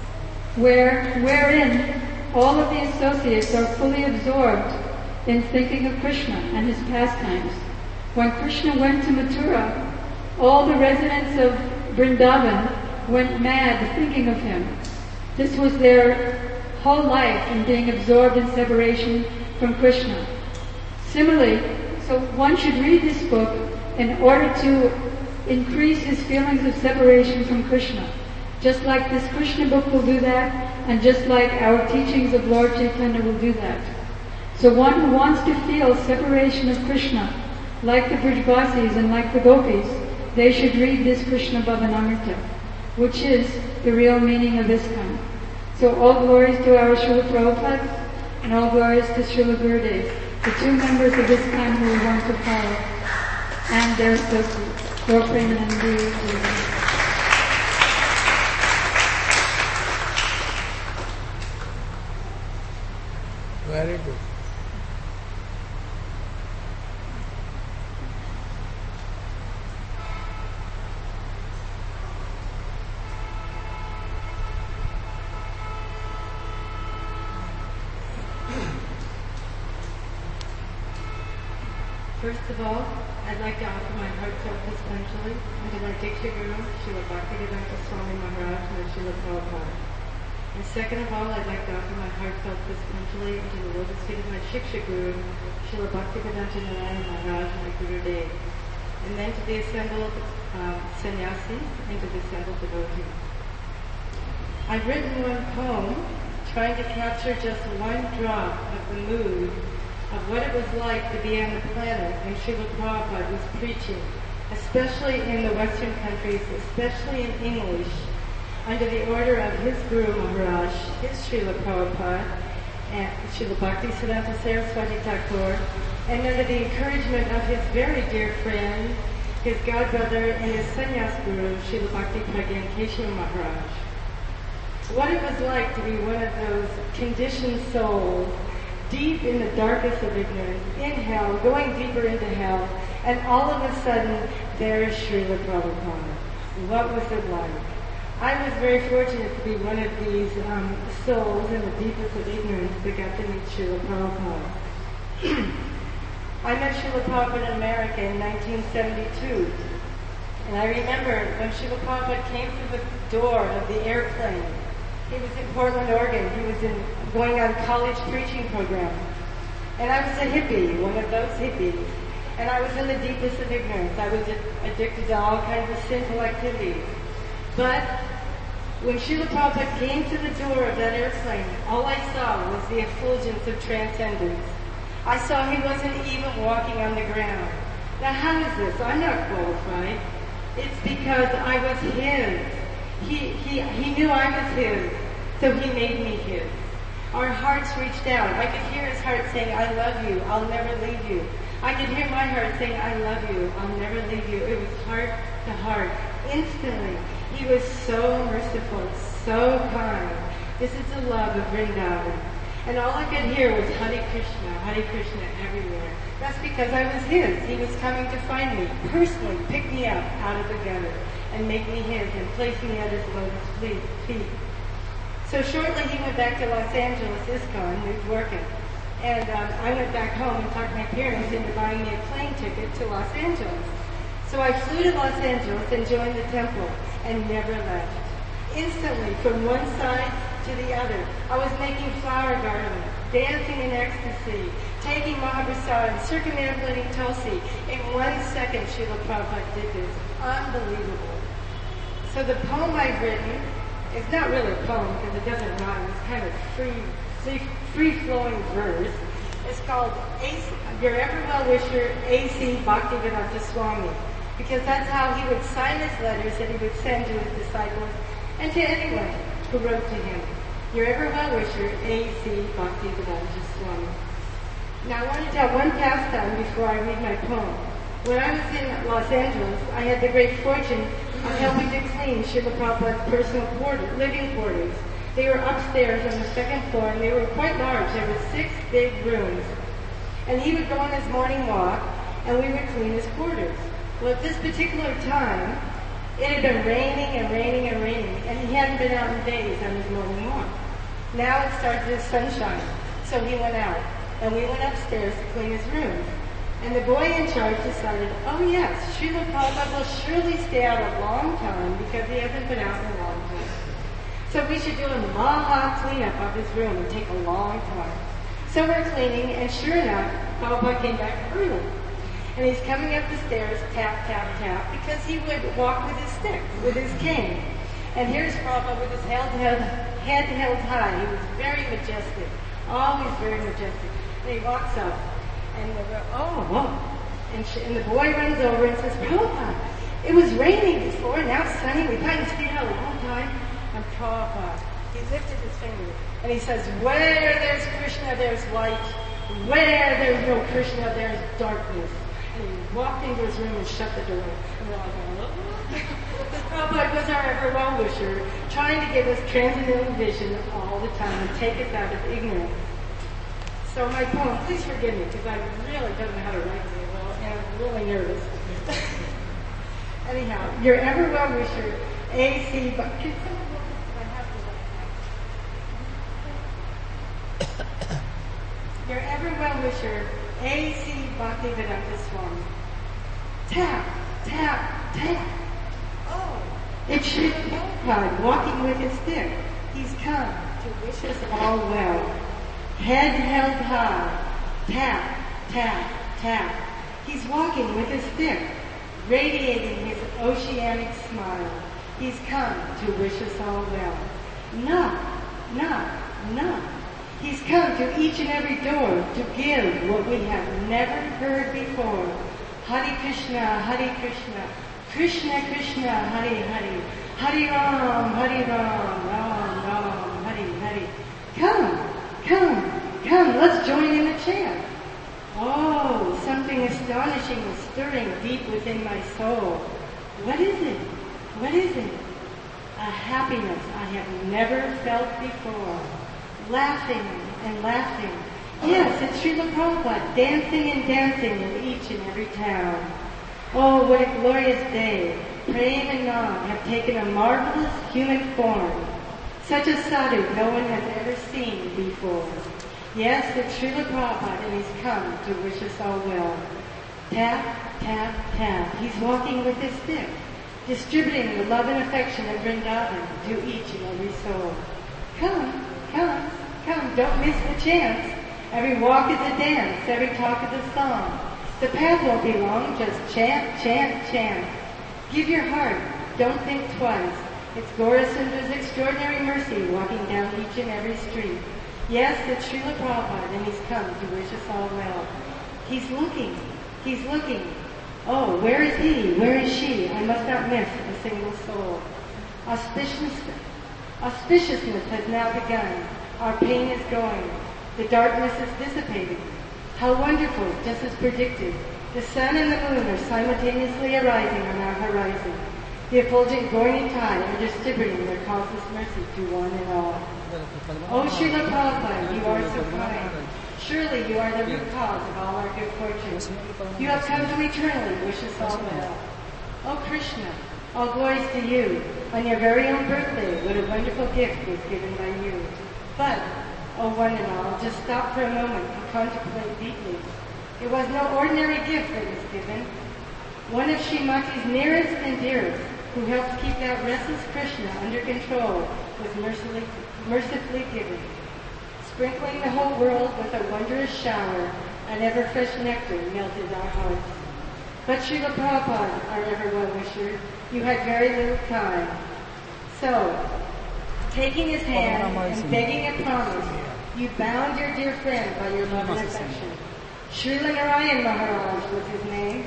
wherein all of the associates are fully absorbed in thinking of Krishna and his pastimes. When Krishna went to Mathura, all the residents of Vrindavan went mad thinking of him. This was their whole life in being absorbed in separation from Krishna. Similarly, so one should read this book in order to increase his feelings of separation from Krishna. Just like this Krishna book will do that, and just like our teachings of Lord Chaitanya will do that. So one who wants to feel separation of Krishna, like the Brijvasis and like the Gopis, they should read this Krishna Bhavanamrita. which is the real meaning of ISKCON. So all glories to our Srila Prabhupada, and all glories to Srila Gurudev, the two members of ISKCON who we want to follow, and their associates, Gauraprema Nandi. Very good. First of all, I'd like to offer my heartfelt Puspanjali unto my Diksha Guru, Srila Bhaktivedanta Swami Maharaj and Srila Prabhupada. And second of all, I'd like to offer my heartfelt Puspanjali unto the lotus feet of my Shiksha Guru, Srila Bhaktivedanta Narayana Maharaj and my Guru Dev. And then to the assembled sannyasis and to the assembled devotees. I've written one poem trying to capture just one drop of the mood of what it was like to be on the planet when Srila Prabhupada was preaching, especially in the Western countries, especially in English, under the order of his Guru Maharaj, his Srila Prabhupada, and Srila Bhaktisiddhanta Saraswati Thakur, and under the encouragement of his very dear friend, his godbrother and his sannyas guru, Srila Bhakti Pragyan Keshava Maharaj. What it was like to be one of those conditioned souls deep in the darkest of ignorance, in hell, going deeper into hell, and all of a sudden, there is Srila Prabhupada. What was it like? I was very fortunate to be one of these souls in the deepest of ignorance that got to meet Srila Prabhupada. I met Srila Prabhupada in America in 1972, and I remember when Srila Prabhupada came through the door of the airplane. He was in Portland, Oregon. He was going on college preaching program. And I was a hippie, one of those hippies. And I was in the deepest of ignorance. I was addicted to all kinds of sinful activities. But when Srila Prabhupada came to the door of that airplane, all I saw was the effulgence of transcendence. I saw he wasn't even walking on the ground. Now how is this? I'm not qualified. It's because I was his. He knew I was his, so he made me his. Our hearts reached out. I could hear his heart saying, I love you, I'll never leave you. I could hear my heart saying, I love you, I'll never leave you. It was heart to heart. Instantly. He was so merciful, so kind. This is the love of Vrindavan. And all I could hear was Hare Krishna everywhere. That's because I was his. He was coming to find me, personally, pick me up out of the gutter, and make me his, and place me at his lotus feet. So shortly he went back to Los Angeles, ISKCON, he was working. And I went back home and talked my parents into buying me a plane ticket to Los Angeles. So I flew to Los Angeles and joined the temple, and never left. Instantly, from one side to the other, I was making flower garlands, dancing in ecstasy, taking Mahaprasad, circumambulating Tulsi. In 1 second, Srila Prabhupada did this. Unbelievable. So the poem I've written, it's not really a poem because it doesn't rhyme. It's kind of free-flowing verse. It's called Your Ever Well-Wisher, A.C. Bhaktivedanta Swami. Because that's how he would sign his letters that he would send to his disciples and to anyone who wrote to him. Your Ever Well-Wisher, A.C. Bhaktivedanta Swami. Now I want to tell one pastime before I read my poem. When I was in Los Angeles, I had the great fortune of helping to clean Srila Prabhupada's personal living quarters. They were upstairs on the second floor, and they were quite large. There were 6 big rooms. And he would go on his morning walk, and we would clean his quarters. Well, at this particular time, it had been raining and raining and raining, and he hadn't been out in days on his morning walk. Now it started to sunshine, so he went out, and we went upstairs to clean his room. And the boy in charge decided, oh yes, Srila Prabhupada will surely stay out a long time because he hasn't been out in a long time. So we should do a maha cleanup of his room and take a long time. So we're cleaning, and sure enough, Prabhupada came back early. And he's coming up the stairs, tap, tap, tap, because he would walk with his stick, with his cane. And here's Prabhupada with his head held high. He was very majestic, always very majestic. And he walks up, and they go, oh. And the boy runs over and says, Prabhupada, It was raining before, now it's sunny. We've had his feet out a long time. And Prabhupada, he lifted his finger and he says, where there's Krishna, there's light. Where there's no Krishna, there's darkness. And he walked into his room and shut the door. And we're all going, oh. Prabhupada was our ever well-wisher, trying to give us transcendental vision all the time and take us out of ignorance. So my poem, please forgive me, because I really don't know how to write very well, and I'm really nervous. Anyhow, your ever well-wisher, A.C. Can someone look at I have to write now. Your ever well-wisher, A.C. Bhaktivedanta Swami. Tap, tap, tap. Oh, it's Srila Prabhupada walking with his stick. He's come to wish us all well. Head held high. Tap, tap, tap. He's walking with his stick, radiating his oceanic smile. He's come to wish us all well. Knock, knock, knock. He's come to each and every door to give what we have never heard before. Hare Krishna, Hare Krishna, Krishna Krishna, Hare Hare, Hare Ram, Hare Ram, Ram Ram, Hare Hare. Come, come, come, let's join in the chant. Oh, something astonishing is stirring deep within my soul. What is it? What is it? A happiness I have never felt before. Laughing and laughing. Yes, it's Srila Prabhupada dancing and dancing in each and every town. Oh, what a glorious day. Prem and Nam have taken a marvelous human form. Such a sadhu no one has ever seen before. Yes, it's Srila Prabhupada and he's come to wish us all well. Tap, tap, tap. He's walking with his stick, distributing the love and affection of Vrindavan to each and every soul. Come, come, come, don't miss the chance. Every walk is a dance, every talk is a song. The path won't be long, just chant, chant, chant. Give your heart, don't think twice. It's Gaurasundar's extraordinary mercy walking down each and every street. Yes, it's Srila Prabhupada and he's come to wish us all well. He's looking, he's looking. Oh, where is he? Where is she? I must not miss a single soul. Auspiciousness has now begun. Our pain is going. The darkness is dissipating. How wonderful, just as predicted. The sun and the moon are simultaneously arising on our horizon. The effulgent going in tide are distributing their causeless mercy to one and all. Oh, Srila Prabhupada, you are so kind. Surely you are the root cause of all our good fortunes. You have come to eternally wish us all well. Oh, Krishna, all glories to you. On your very own birthday, what a wonderful gift was given by you. But, oh one and all, just stop for a moment and contemplate deeply. It was no ordinary gift that was given. One of Srimati's nearest and dearest, who helps keep that restless Krishna under control, was mercifully given. Sprinkling the whole world with a wondrous shower, an ever-fresh nectar melted our hearts. But Srila Prabhupada, our ever-well-wisher, you had very little time. So, taking his hand and begging a promise, you bound your dear friend by your love and affection. Srila Narayan Maharaj was his name.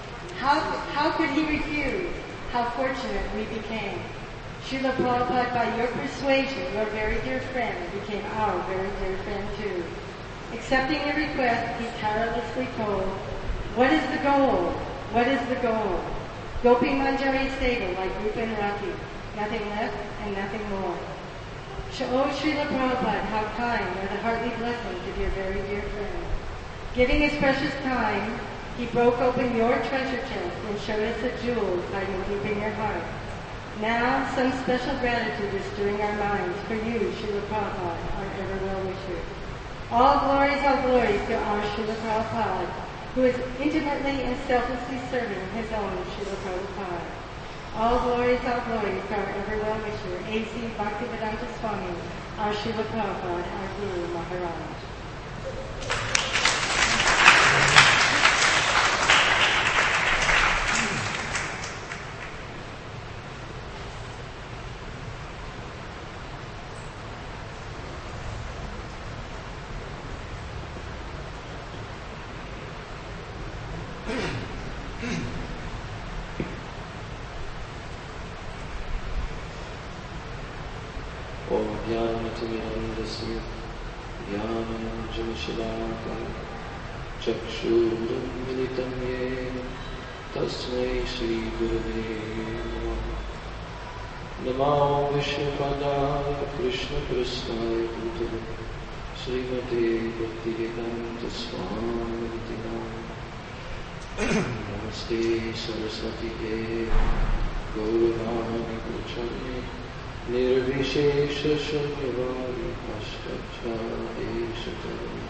How could he refuse? How fortunate we became. Srila Prabhupada, by your persuasion, your very dear friend became our very dear friend too. Accepting your request, he tirelessly told, what is the goal? What is the goal? Gopi Manjari stable like Rupa and Rati, nothing left and nothing more. Oh, Srila Prabhupada, how kind are the heartly blessings of your very dear friend. Giving his precious time, he broke open your treasure chest and showed us the jewels hiding deep in your heart. Now, some special gratitude is stirring our minds for you, Srila Prabhupada, our ever well-wisher. All glories to our Srila Prabhupada, who is intimately and selflessly serving his own Srila Prabhupada. All glories to our ever well-wisher, A.C. Bhaktivedanta Swami, our Srila Prabhupada, our Guru Maharaj. ज्ञानाञ्जनशलाकया ज्ञानाञ्जनशलाकया चक्षुरुन्मिलितं येन तस्मै श्रीगुरवे नमः। नमो विष्णुपदाय कृष्णपृष्ठाय भूतले श्रीमते भक्तिवेदान्तस्वामिनिति नाम। नमस्ते सरस्वती देव गौरवाणी प्रचारिणे निर्विशेषशून्यवादी अष्टाध्यायेशतरणे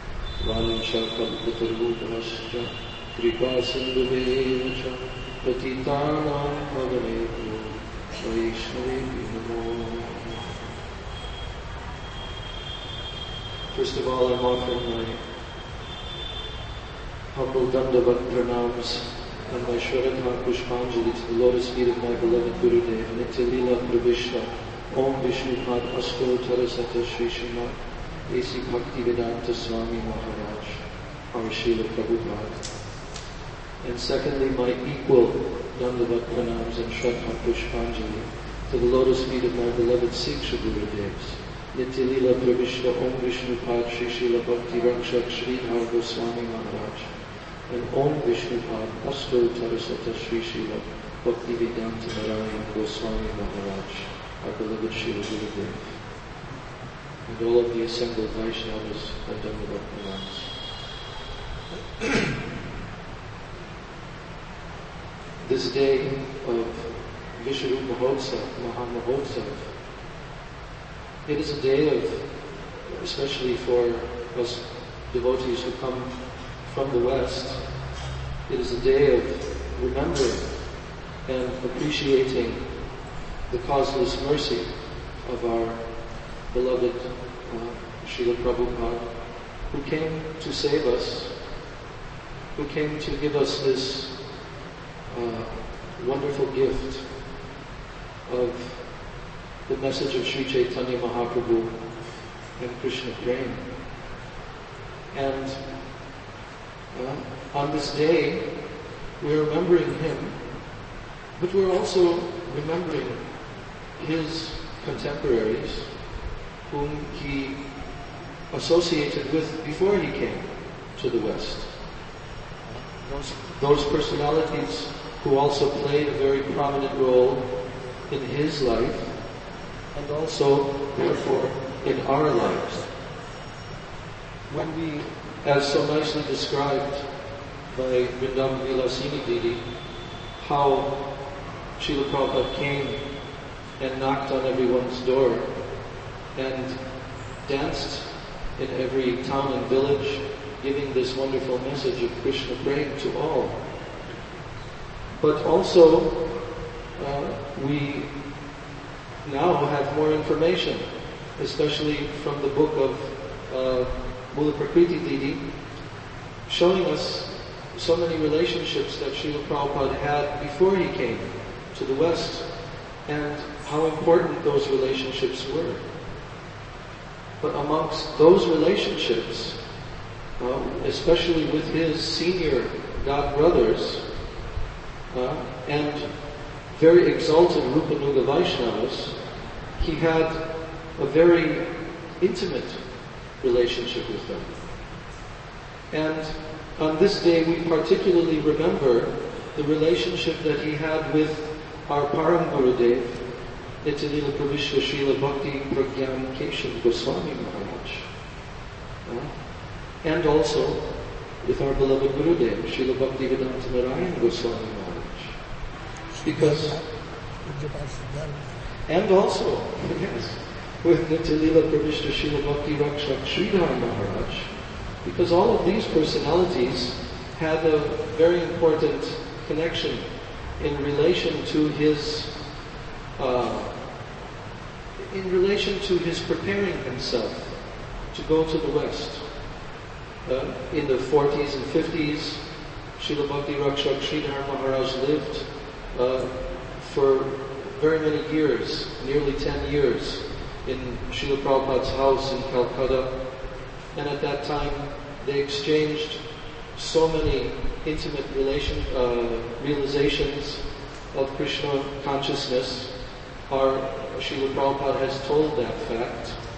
वाञ्छाकल्पतरुभ्यश्च कृपासिन्धुभ्येव च पतितानां पावनेभ्यो वैष्णवेभ्यो नमो नमः। First of all, I'm offering my humble Dandavat pranams and my Shraddha Pushpanjali to the lotus feet of my beloved Gurudev, Nityalila Pravishta, Om Vishnupad Asto Tarasata Shri Srimad A.C. Bhaktivedanta Swami Maharaj, our Srila Prabhupada. And secondly, my equal Dandavat pranams and Shraddha Pushpanjali to the lotus feet of my beloved Siksha Gurudevs, Nityalila Pravishta Om Vishnupad Shri Srila Bhakti Rakshak Sridhar Goswami Maharaj, and Om Vishnupad Asto Tarasata Shri Srila Bhaktivedanta Narayan Goswami Maharaj, our beloved Srila Gurudev, and all of the assembled Vaishnavas and Dandavat pranams. This day of Vishnu Mahotsav, Mahamahotsav, it is a day of, especially for us devotees who come from the West, it is a day of remembering and appreciating the causeless mercy of our beloved Srila Prabhupada, who came to save us, who came to give us this wonderful gift of the message of Sri Chaitanya Mahaprabhu and Krishna Prema. And on this day, we're remembering him, but we're also remembering his contemporaries whom he associated with before he came to the West. Those personalities who also played a very prominent role in his life and also, therefore, in our lives. When we, as so nicely described by Vrindavan Vilasini Didi, how Srila Prabhupada came and knocked on everyone's door and danced in every town and village, giving this wonderful message of Krishna Prema to all. But also, we now have more information, especially from the book of Mula Prakriti Didi, showing us so many relationships that Srila Prabhupada had before he came to the West, and how important those relationships were. But amongst those relationships, especially with his senior god brothers, and very exalted Rupanuga Vaishnavas, he had a very intimate relationship with them. And on this day we particularly remember the relationship that he had with our Param Gurudev, Nityalila Pravishta Srila Bhakti Pragyan Keshav Goswami Maharaj. And also with our beloved Gurudev, Srila Bhaktivedanta Narayan Goswami Maharaj. Because, and also, yes, with Nityalila Pravishta Srila Bhakti Rakshak Sridhar Maharaj, because all of these personalities had a very important connection in relation to his preparing himself to go to the West. In the 40s and 50s, Srila Bhakti Rakshak Sridhar Maharaj lived for very many years, nearly 10 years, in Srila Prabhupada's house in Calcutta. And at that time, they exchanged so many intimate realizations of Krishna consciousness. Our Srila Prabhupada has told that fact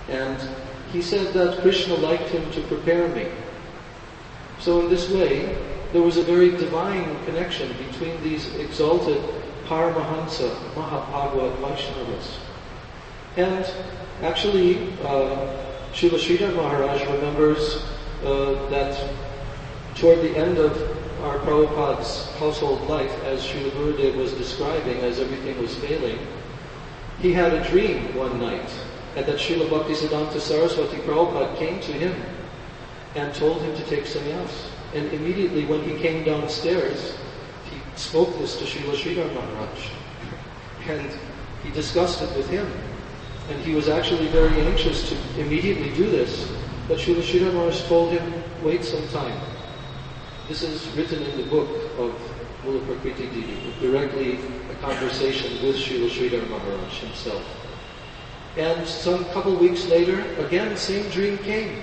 And he said that Krishna liked him to prepare me. So in this way, there was a very divine connection between these exalted Paramahansa, Mahabhagavad Vaishnavas. And actually, Srila Sridhar Maharaj remembers that toward the end of our Prabhupada's household life, as Srila Gurudev was describing, as everything was failing, he had a dream one night, and that Srila Bhaktisiddhanta Saraswati Prabhupada came to him and told him to take sannyas. And immediately when he came downstairs, he spoke this to Srila Sridhar Maharaj. And he discussed it with him. And he was actually very anxious to immediately do this. But Srila Sridhar Maharaj told him, wait some time. This is written in the book of Mula Prakriti Devi, directly a conversation with Srila Sridhar Maharaj himself. And some couple weeks later, again, the same dream came.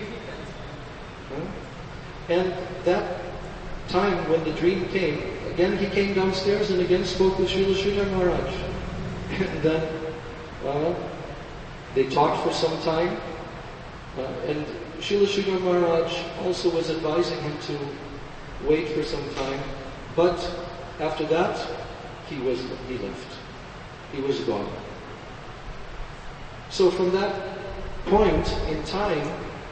And that time when the dream came, again he came downstairs and again spoke with Srila Sridhar Maharaj. And then they talked for some time. And Srila Sridhar Maharaj also was advising him to wait for some time. But after that, he left. He was gone. So from that point in time,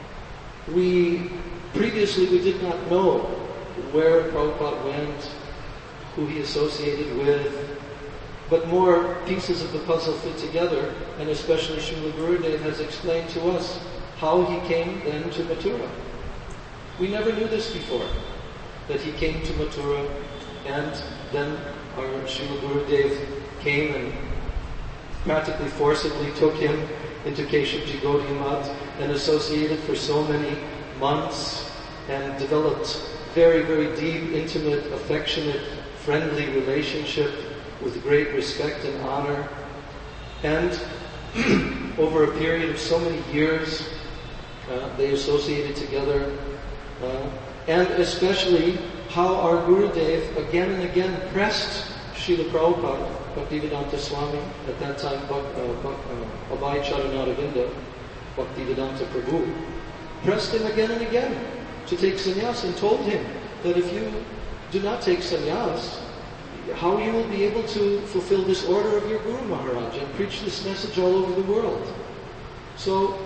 previously we did not know where Prabhupada went, who he associated with, but more pieces of the puzzle fit together, and especially Srila Gurudev has explained to us how he came then to Mathura. We never knew this before, that he came to Mathura, and then our Srila Gurudev came and practically forcibly took him into Keshavji Gaudiya Math and associated for so many months and developed very, very deep, intimate, affectionate, friendly relationship with great respect and honor. And over a period of so many years, they associated together. And especially how our Gurudev again and again pressed Srila Prabhupada, Bhaktivedanta Swami, at that time Abhay Charanaravinda, Bhaktivedanta Prabhu, pressed him again and again to take sannyas and told him that if you do not take sannyas, how you will be able to fulfill this order of your Guru Maharaj and preach this message all over the world. So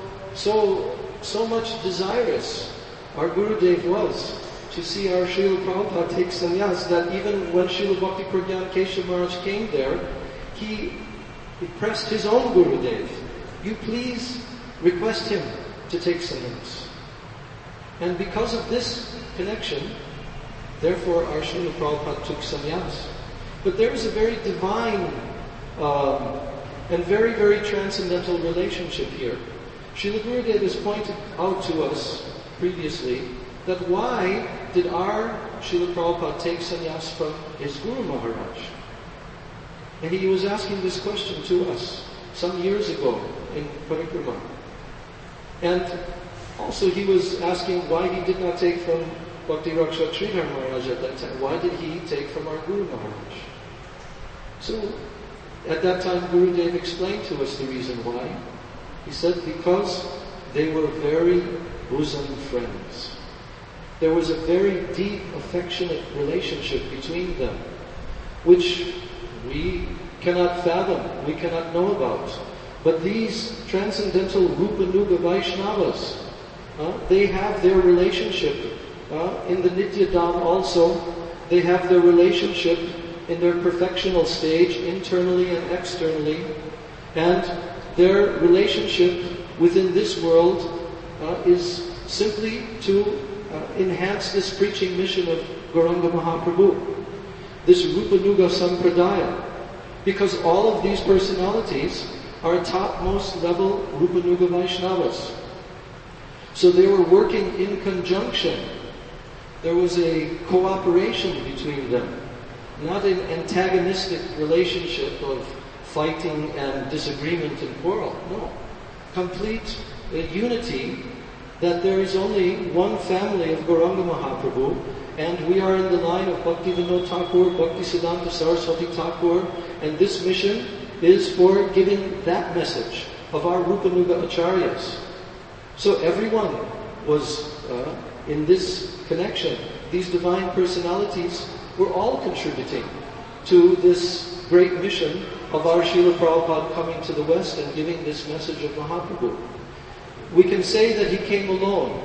much desirous our Gurudev was to see our Srila Prabhupada take sannyas, that even when Srila Bhakti Pragyan Keshav Maharaj came there, he pressed his own Gurudev, you please request him to take sannyas. And because of this connection, therefore our Srila Prabhupada took sannyas. But there is a very divine and very, very transcendental relationship here. Srila Gurudev has pointed out to us previously that why did our Srila Prabhupada take sannyas from his Guru Maharaj? And he was asking this question to us some years ago in Parikrama. And also he was asking why he did not take from Bhakti Rakshak Sridhar Maharaj at that time. Why did he take from our Guru Maharaj? So at that time Gurudev explained to us the reason why. He said because they were very bosom friends. There was a very deep, affectionate relationship between them, which we cannot fathom, we cannot know about. But these transcendental Rupa Nuga Vaishnavas, they have their relationship in the Nitya Dham also. They have their relationship in their perfectional stage, internally and externally. And their relationship within this world is simply to enhance this preaching mission of Gauranga Mahaprabhu, this Rupa Nuga Sampradaya, because all of these personalities are topmost level Rupa Nuga Vaishnavas. So they were working in conjunction. There was a cooperation between them, not an antagonistic relationship of fighting and disagreement and quarrel. No. Complete unity, that there is only one family of Gauranga Mahaprabhu, and we are in the line of Bhaktivinoda Thakur, Bhaktisiddhanta Saraswati Thakur, and this mission is for giving that message of our Rupa Nuga Acharyas, So everyone was in this connection. These divine personalities were all contributing to this great mission of our Srila Prabhupada coming to the West and giving this message of Mahaprabhu. We can say that he came alone.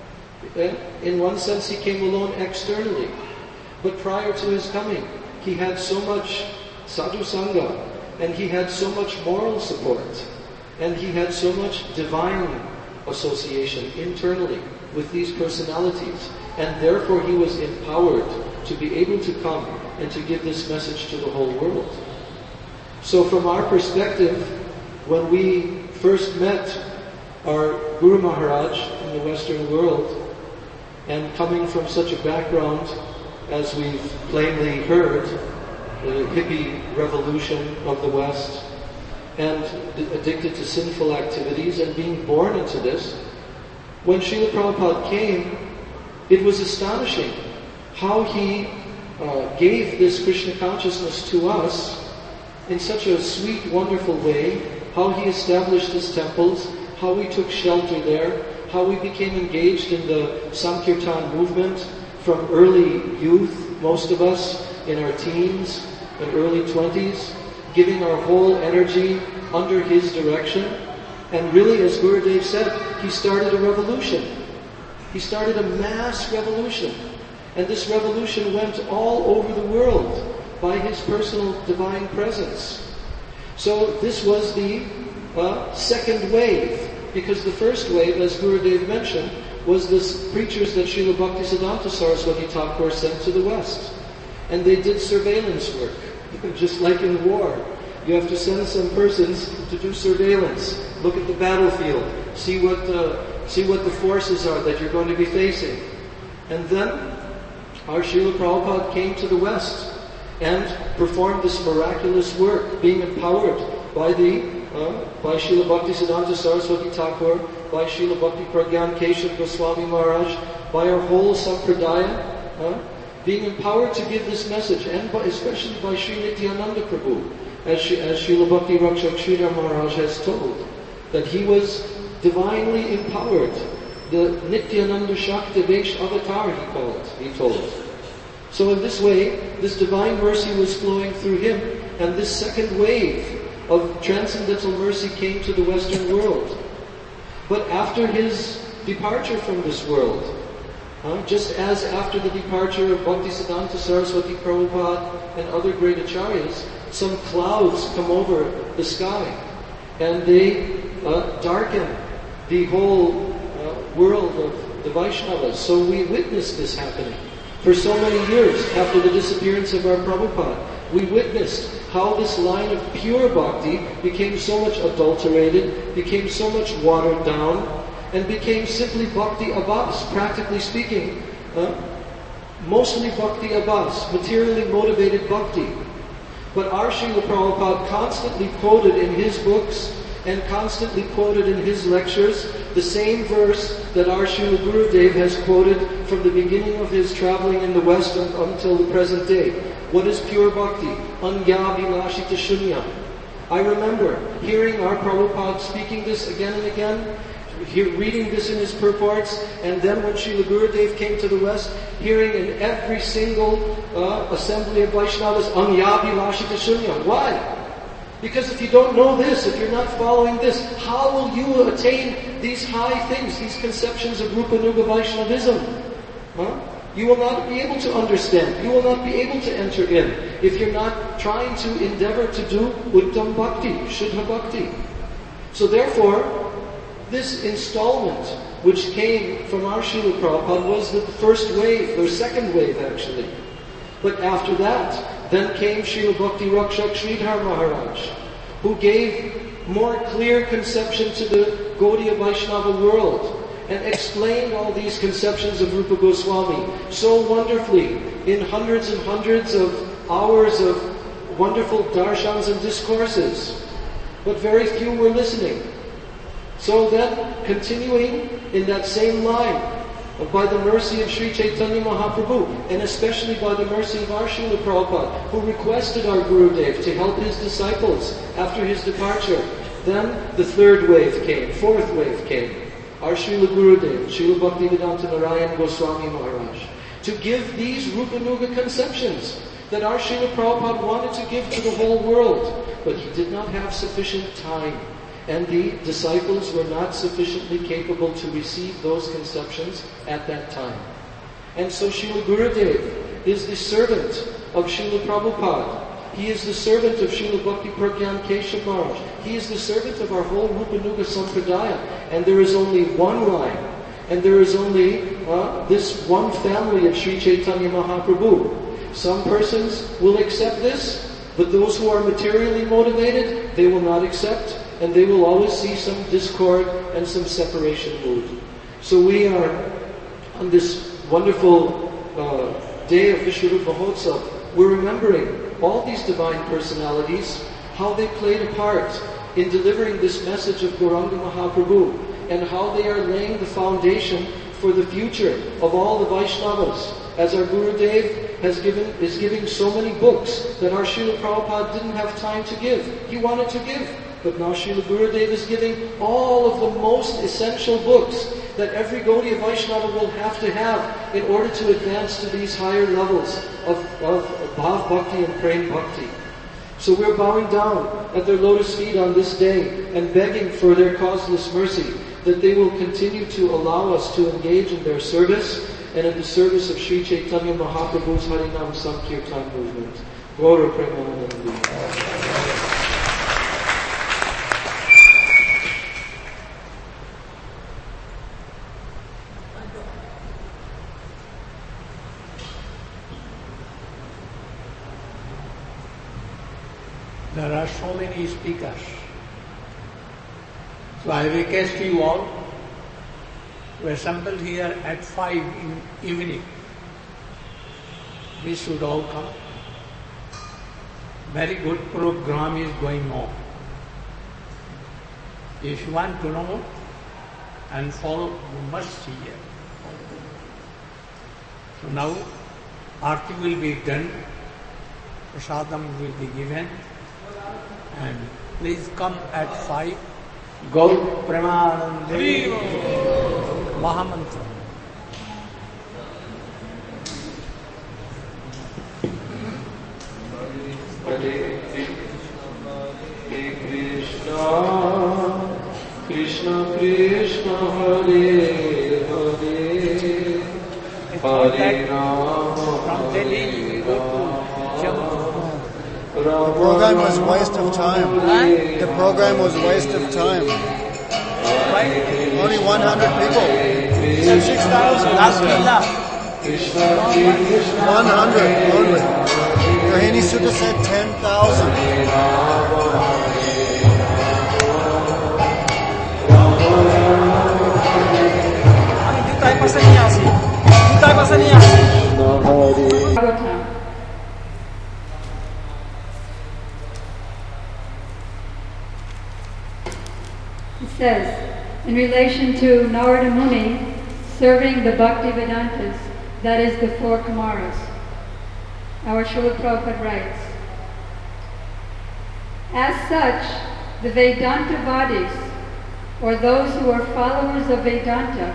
In one sense, he came alone externally. But prior to his coming, he had so much sadhu sangha, and he had so much moral support, and he had so much divine association internally with these personalities, and therefore he was empowered to be able to come and to give this message to the whole world. So from our perspective, when we first met our Guru Maharaj in the Western world, and coming from such a background, as we've plainly heard, the hippie revolution of the West, and addicted to sinful activities, and being born into this, when Srila Prabhupada came, it was astonishing how he gave this Krishna consciousness to us in such a sweet, wonderful way, how he established his temples, how we took shelter there, how we became engaged in the Sankirtan movement from early youth, most of us in our teens and early 20s, giving our whole energy under his direction. And really, as Gurudev said, he started a revolution. He started a mass revolution. And this revolution went all over the world by his personal divine presence. So this was the second wave, because the first wave, as Gurudev mentioned, was the preachers that Srila Bhaktisiddhanta Saraswati Thakur sent to the West. And they did surveillance work, just like in war. You have to send some persons to do surveillance, look at the battlefield, see what the forces are that you're going to be facing. And then our Srila Prabhupada came to the West and performed this miraculous work, being empowered by Srila Bhaktisiddhanta Saraswati Thakur, by Srila Bhakti Pragyan Keshav Goswami Maharaj, by our whole Sampradaya, being empowered to give this message, and especially by Sri Nityananda Prabhu, as Srila Bhakti Rakshak Sridhar Maharaj has told, that he was divinely empowered. The Nityananda Shakti Vesh Avatar, he told. So in this way, this divine mercy was flowing through him, and this second wave of transcendental mercy came to the Western world. But after his departure from this world, just as after the departure of Bhaktisiddhanta Saraswati Prabhupada and other great acharyas, some clouds come over the sky, and they darken the whole world of the Vaishnavas. So we witnessed this happening. For so many years after the disappearance of our Prabhupada, we witnessed how this line of pure bhakti became so much adulterated, became so much watered down, and became simply bhakti abhas, practically speaking, mostly bhakti abhas, materially motivated bhakti. But our Srila Prabhupada constantly quoted in his books and constantly quoted in his lectures the same verse that our Srila Gurudev has quoted from the beginning of his traveling in the West until the present day. What is pure bhakti? Anya vilashita shunya. I remember hearing our Prabhupada speaking this again and again, reading this in his purports, and then when Srila Gurudev came to the West, hearing in every single assembly of Vaishnavas, Anya vilashita shunya. Why? Because if you don't know this, if you're not following this, how will you attain these high things, these conceptions of Rupa Nuga Vaishnavism? You will not be able to understand. You will not be able to enter in if you're not trying to endeavor to do Uttam Bhakti, Shuddha Bhakti. So therefore, this installment which came from our Srila Prabhupada was the first wave, or second wave actually. But after that, then came Srila Bhakti Rakshak Sridhar Maharaj, who gave more clear conception to the Gaudiya Vaishnava world, and explained all these conceptions of Rupa Goswami so wonderfully in hundreds and hundreds of hours of wonderful darshans and discourses. But very few were listening. So then, continuing in that same line, by the mercy of Sri Chaitanya Mahaprabhu, and especially by the mercy of our Srila Prabhupada, who requested our Gurudev to help his disciples after his departure, then the third wave came, fourth wave came. our Srila Gurudev, Srila Bhaktivedanta Narayan Goswami Maharaj, to give these Rupanuga conceptions that our Srila Prabhupada wanted to give to the whole world. But he did not have sufficient time, and the disciples were not sufficiently capable to receive those conceptions at that time. And so Srila Gurudev is the servant of Srila Prabhupada. He is the servant of Srila Bhakti Pragyan Keshav Maharaj. He is the servant of our whole Rupanuga Sampradaya. And there is only one line, and there is only this one family of Sri Chaitanya Mahaprabhu. Some persons will accept this, but those who are materially motivated, they will not accept, and they will always see some discord and some separation mood. So we are on this wonderful day of Vishwarupa Mahotsav. We're remembering all these divine personalities, how they played a part in delivering this message of Gauranga Mahaprabhu, and how they are laying the foundation for the future of all the Vaishnavas. As our Gurudev is giving so many books that our Srila Prabhupada didn't have time to give. He wanted to give, but now Srila Gurudev is giving all of the most essential books that every Gaudiya Vaishnava will have to have in order to advance to these higher levels of Bhav Bhakti and Prem Bhakti. So we're bowing down at their lotus feet on this day and begging for their causeless mercy, that they will continue to allow us to engage in their service and in the service of Sri Chaitanya Mahaprabhu's Harinam Sankirtan movement. Gaura Premanandi. There are so many speakers. So I request you all to assemble here at 5 in evening. We should all come. Very good program is going on. If you want to know and follow, you must see it. So now, Aarti will be done, Prasadam will be given, and please come at 5. Gaur Premanandi Mahamantra. Hare Krishna, Krishna Krishna, Hare Hare, Hare Rama, From Delhi, go to Jammu. The program was a waste of time. The program was a waste of time. Only 100 people. 6,000. Last Villa. 100 only. Rohini Sutta said 10,000. It says, in relation to Narada Muni serving the Bhakti Vedantas, that is the 4 Kumaras, our Srila Prabhupada writes, as such, the Vedantavadis, or those who are followers of Vedanta,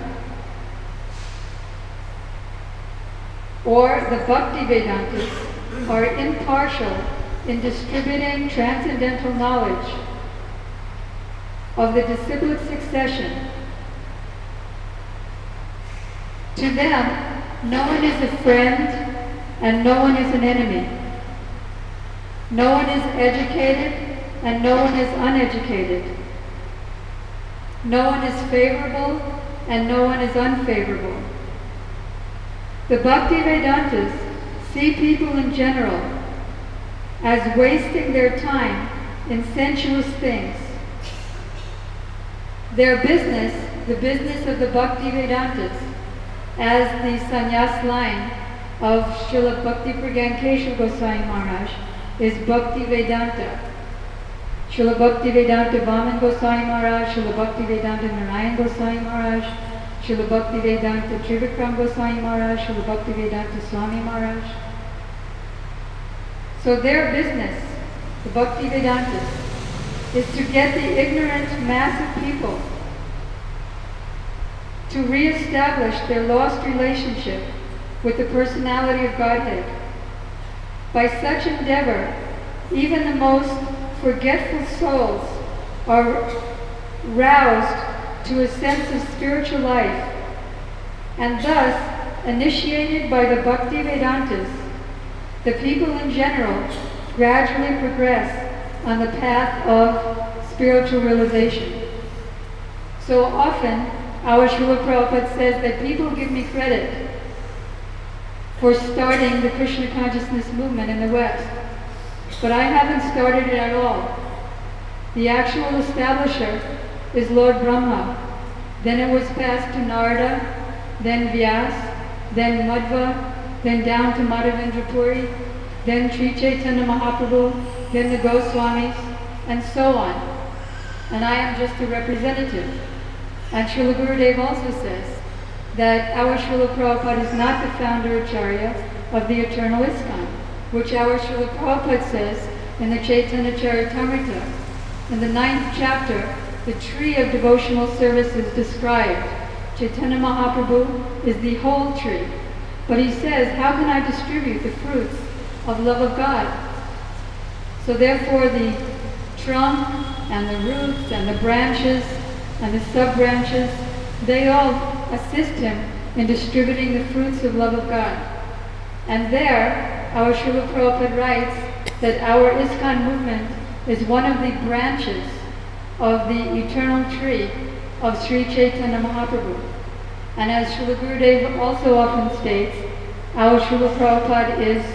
or the Bhakti Vedantas, are impartial in distributing transcendental knowledge of the disciplic succession. To them, no one is a friend and no one is an enemy. No one is educated and no one is uneducated. No one is favorable and no one is unfavorable. The Bhakti Vedantas see people in general as wasting their time in sensuous things. Their business, the business of the Bhakti Vedantas, as the sannyas line of Srila Bhakti Pragyan Keshav Goswami Maharaj, is Bhakti Vedanta. Srila Bhakti Vedanta Vaman Goswami Maharaj, Srila Bhakti Vedanta Narayan Goswami Maharaj, Srila Bhakti Vedanta Trivikram Goswami Maharaj, Srila Bhakti Vedanta Swami Maharaj. So their business, the Bhakti Vedantas, is to get the ignorant mass of people to re-establish their lost relationship with the personality of Godhead. By such endeavor, even the most forgetful souls are roused to a sense of spiritual life, and thus, initiated by the Bhakti Vedantas, the people in general gradually progress on the path of spiritual realization. So often, our Srila Prabhupada says that people give me credit for starting the Krishna consciousness movement in the West, but I haven't started it at all. The actual establisher is Lord Brahma. Then it was passed to Narada, then Vyas, then Madhva, then down to Madhavendra Puri, then Sri Chaitanya Mahaprabhu, then the Goswamis, and so on. And I am just a representative. And Srila Gurudev also says that our Srila Prabhupada is not the founder Acharya of the eternal ISKCON, which our Srila Prabhupada says in the Chaitanya Charitamrita. In the 9th chapter, the tree of devotional service is described. Chaitanya Mahaprabhu is the whole tree. But he says, how can I distribute the fruits of love of God? So therefore the trunk and the roots and the branches and the sub-branches, they all assist him in distributing the fruits of love of God. And there, our Srila Prabhupada writes that our ISKCON movement is one of the branches of the eternal tree of Sri Chaitanya Mahaprabhu. And as Srila Gurudev also often states, our Srila Prabhupada is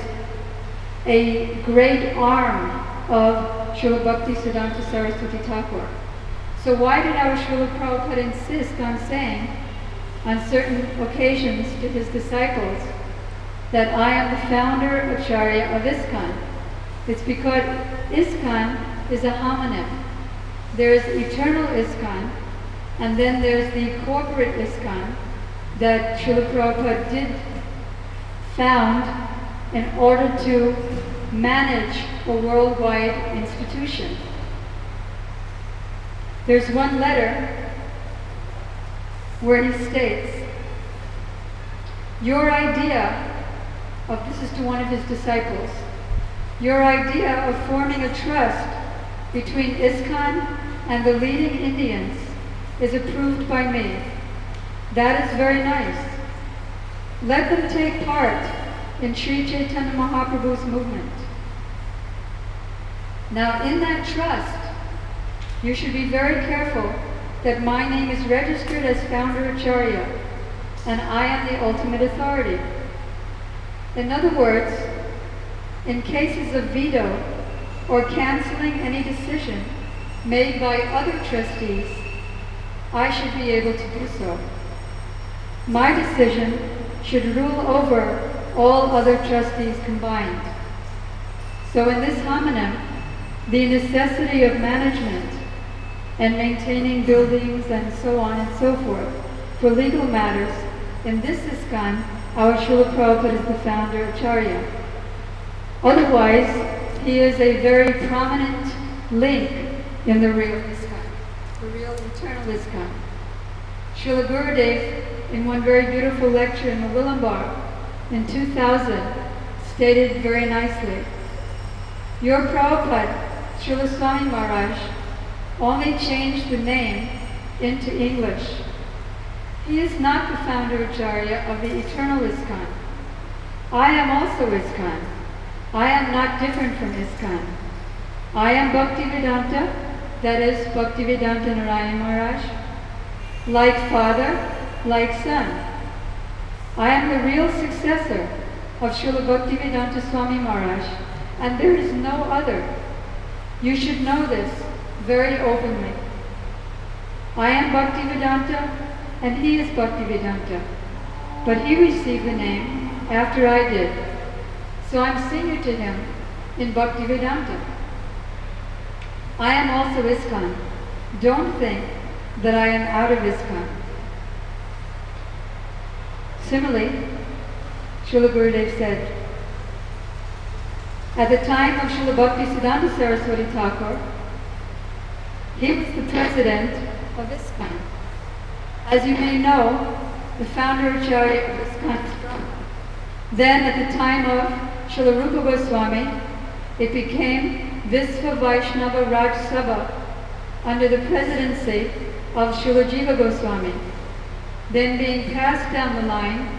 a great arm of Srila Bhaktisiddhanta Saraswati Thakur. So why did our Srila Prabhupada insist on saying on certain occasions to his disciples that I am the founder Acharya of ISKCON? It's because ISKCON is a homonym. There's eternal ISKCON, and then there's the corporate ISKCON that Srila Prabhupada did found in order to manage a worldwide institution. There's one letter where he states, your idea of, this is to one of his disciples, your idea of forming a trust between ISKCON and the leading Indians is approved by me. That is very nice. Let them take part in Sri Chaitanya Mahaprabhu's movement. Now in that trust, you should be very careful that my name is registered as founder Acharya, and I am the ultimate authority. In other words, in cases of veto or canceling any decision made by other trustees, I should be able to do so. My decision should rule over all other trustees combined. So in this homonym, the necessity of management and maintaining buildings and so on and so forth for legal matters, in this ISKCON, our Srila Prabhupada is the founder Acharya. Otherwise, he is a very prominent link in the real ISKCON, the real eternal ISKCON. Srila Gurudev, in one very beautiful lecture in the Willambar in 2000, stated very nicely, your Prabhupada, Srila Swami Maharaj, only changed the name into English. He is not the founder Acharya of the eternal ISKCON. I am also ISKCON. I am not different from ISKCON. I am Bhaktivedanta, that is Bhaktivedanta Narayan Maharaj, like father, like son. I am the real successor of Srila Bhaktivedanta Swami Maharaj, and there is no other. You should know this very openly. I am Bhaktivedanta, and he is Bhaktivedanta, but he received the name after I did. So I'm senior to him in Bhaktivedanta. I am also ISKCON. Don't think that I am out of ISKCON. Similarly, Srila Gurudev said, at the time of Srila Bhaktisiddhanta Saraswati Thakur, he was the president of ISKCON. As you may know, the founder Acharya of ISKCON. Then at the time of Srila Rupa Goswami, it became Visva Vaishnava Raj Sabha under the presidency of Srila Jiva Goswami. Then being passed down the line,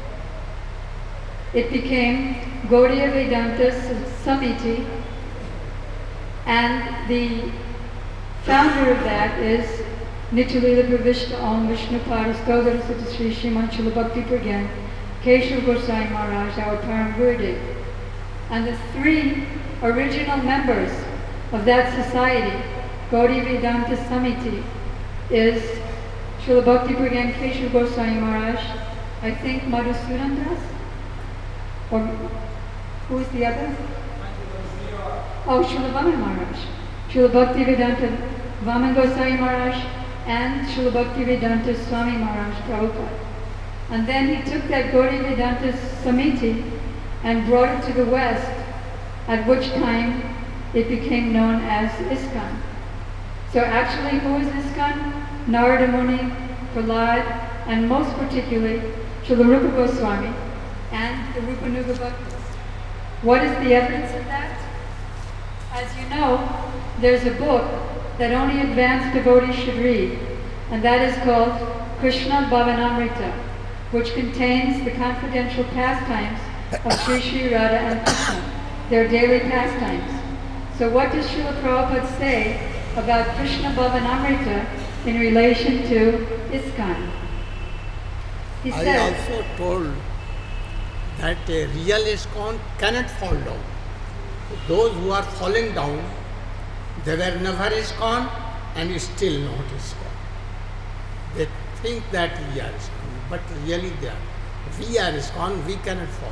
it became Gaudiya Vedanta Samiti, and the founder of that is Nityalila Pravishta Om Vishnu Parastodara Sutta Sri Sriman Srila Bhakti Pragyan Keshav Goswami Maharaj, our Param Gurudev. And the three original members of that society, Gaudiya Vedanta Samiti, is Srila Bhakti Pragyan Keshav Goswami Maharaj, I think Madhusudan Das, or who is the other? Oh, Srila Vaman Maharaj, Srila Bhakti Vedanta Vaman Goswami Maharaj, and Srila Bhakti Vedanta Swami Maharaj Prabhupada. And then he took that Gaudiya Vedanta Samiti and brought it to the West, at which time it became known as ISKCON. So actually, who is ISKCON? Narada Muni, Prahlad, and most particularly Srila Rupa Goswami and the Rupanuga Bhaktas. What is the evidence of that? As you know, there's a book that only advanced devotees should read, and that is called Krishna Bhavanamrita, which contains the confidential pastimes of Sri Sri Radha and Krishna, their daily pastimes. So what does Srila Prabhupada say about Krishna Bhavanamrita in relation to ISKCON? He I says, also told that a real ISKCON cannot fall down. Those who are falling down, they were never ISKCON and still not ISKCON. They think that we are ISKCON, but really they are. We are ISKCON, we cannot fall.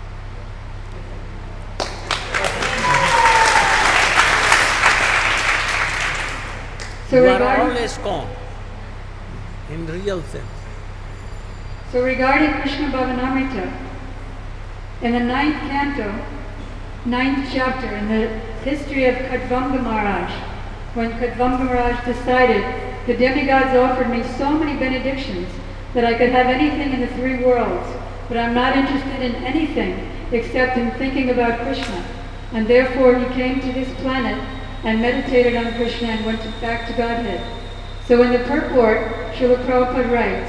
so We are all regarding, ISKCON in real sense. so regarding Krishna Bhavanamrita, in the 9th canto, 9th chapter, in the history of Kadvanga Maharaj, when Kadvanga Maharaj decided, the demigods offered me so many benedictions that I could have anything in the three worlds, but I'm not interested in anything except in thinking about Krishna. And therefore he came to this planet and meditated on Krishna and went back to Godhead. So in the purport, Srila Prabhupada writes,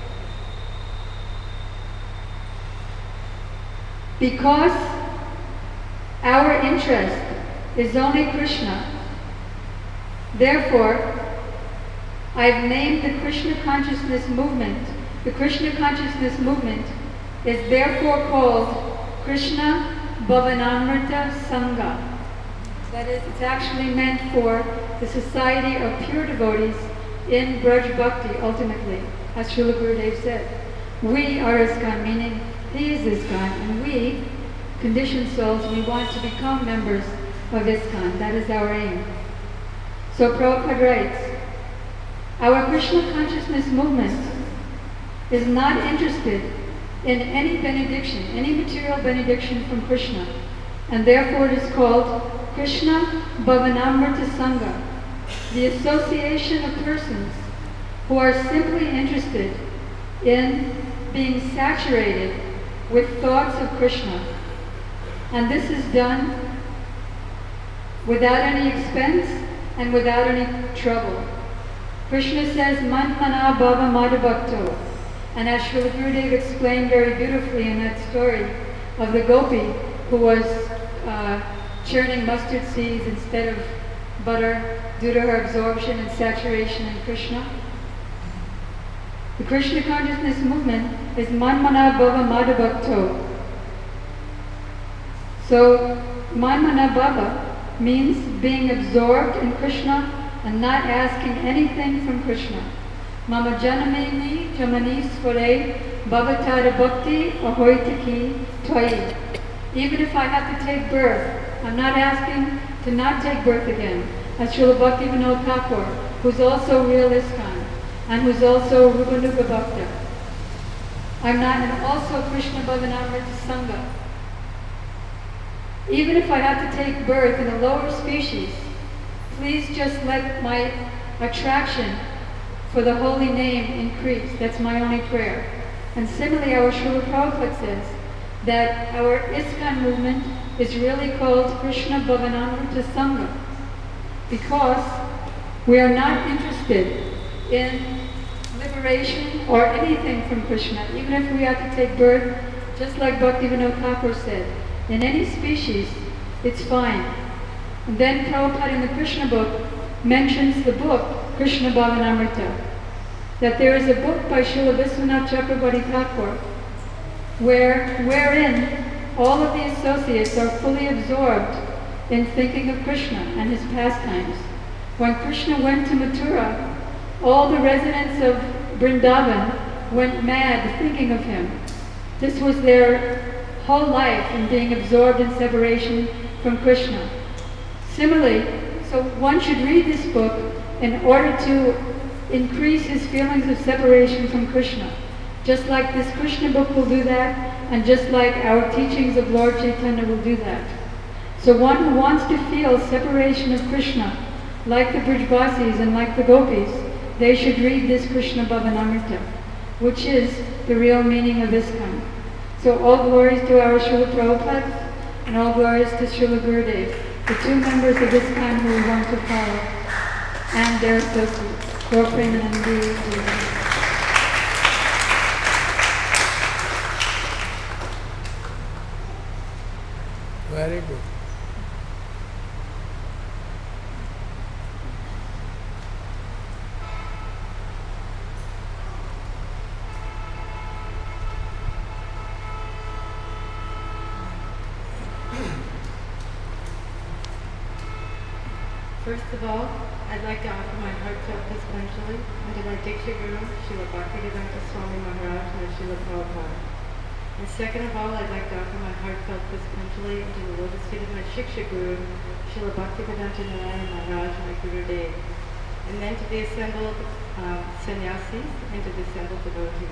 because our interest is only Krishna, therefore I've named the Krishna consciousness movement. The Krishna consciousness movement is therefore called Krishna Bhavanamrita Sangha. That is, it's actually meant for the society of pure devotees in Braj Bhakti ultimately, as Srila Gurudev said. We are ISKCON, meaning he is ISKCON, and we, conditioned souls, we want to become members of ISKCON. That is our aim. So Prabhupada writes, our Krishna consciousness movement is not interested in any benediction, any material benediction from Krishna, and therefore it is called Krishna Bhavanamrita Sangha, the association of persons who are simply interested in being saturated with thoughts of Krishna. And this is done without any expense and without any trouble. Krishna says, Man mana bhava madhubhakto. And as Srila Gurudev explained very beautifully in that story of the gopi who was churning mustard seeds instead of butter due to her absorption and saturation in Krishna. The Krishna consciousness movement is Man mana bhava madhubhakto. So, Man mana bhava means being absorbed in Krishna and not asking anything from Krishna. Mama janameni jamani svare bhavatara bhakti ahoitaki tvai. Even if I have to take birth, I'm not asking to not take birth again. As Srila Bhakti Vinod Thakur, who's also real ISKCON, and who's also Rupanuga Bhakta. I'm not, and also Krishna Bhavanamrita Sangha. Even if I have to take birth in a lower species, please just let my attraction for the holy name increase. That's my only prayer. And similarly, our Srila Prabhupada says that our ISKCON movement is really called Krishna Bhavanamrita Sangha because we are not interested in liberation or anything from Krishna, even if we have to take birth, just like Bhaktivinoda Thakur said, in any species, it's fine. And then Prabhupada in the Krishna book mentions the book Krishna Bhavanamrita, that there is a book by Srila Vishwanath Chakrabarti Thakur wherein all of the associates are fully absorbed in thinking of Krishna and his pastimes. When Krishna went to Mathura, all the residents of Vrindavan went mad thinking of him. This was their whole life in being absorbed in separation from Krishna. Similarly, so one should read this book in order to increase his feelings of separation from Krishna. Just like this Krishna book will do that, and just like our teachings of Lord Chaitanya will do that. So one who wants to feel separation of Krishna, like the Brijvasis and like the Gopis, they should read this Krishna Bhavanamrita, which is the real meaning of ISKCON. So all glories to our Srila Prabhupada, and all glories to Srila Gurudev, the two members of ISKCON who we want to follow, and their associates. Gaur Premanandi. Very good. First of all, I'd like to offer my heartfelt Puspanjali unto my Diksha Guru, Srila Bhaktivedanta Swami Maharaj and Srila Prabhupada. And second of all, I'd like to offer my heartfelt Puspanjali unto the lotus feet of my Shiksha Guru, Srila Bhaktivedanta Narayana Maharaj, my Guru Dev. And then to the assembled sannyasis and to the assembled devotees.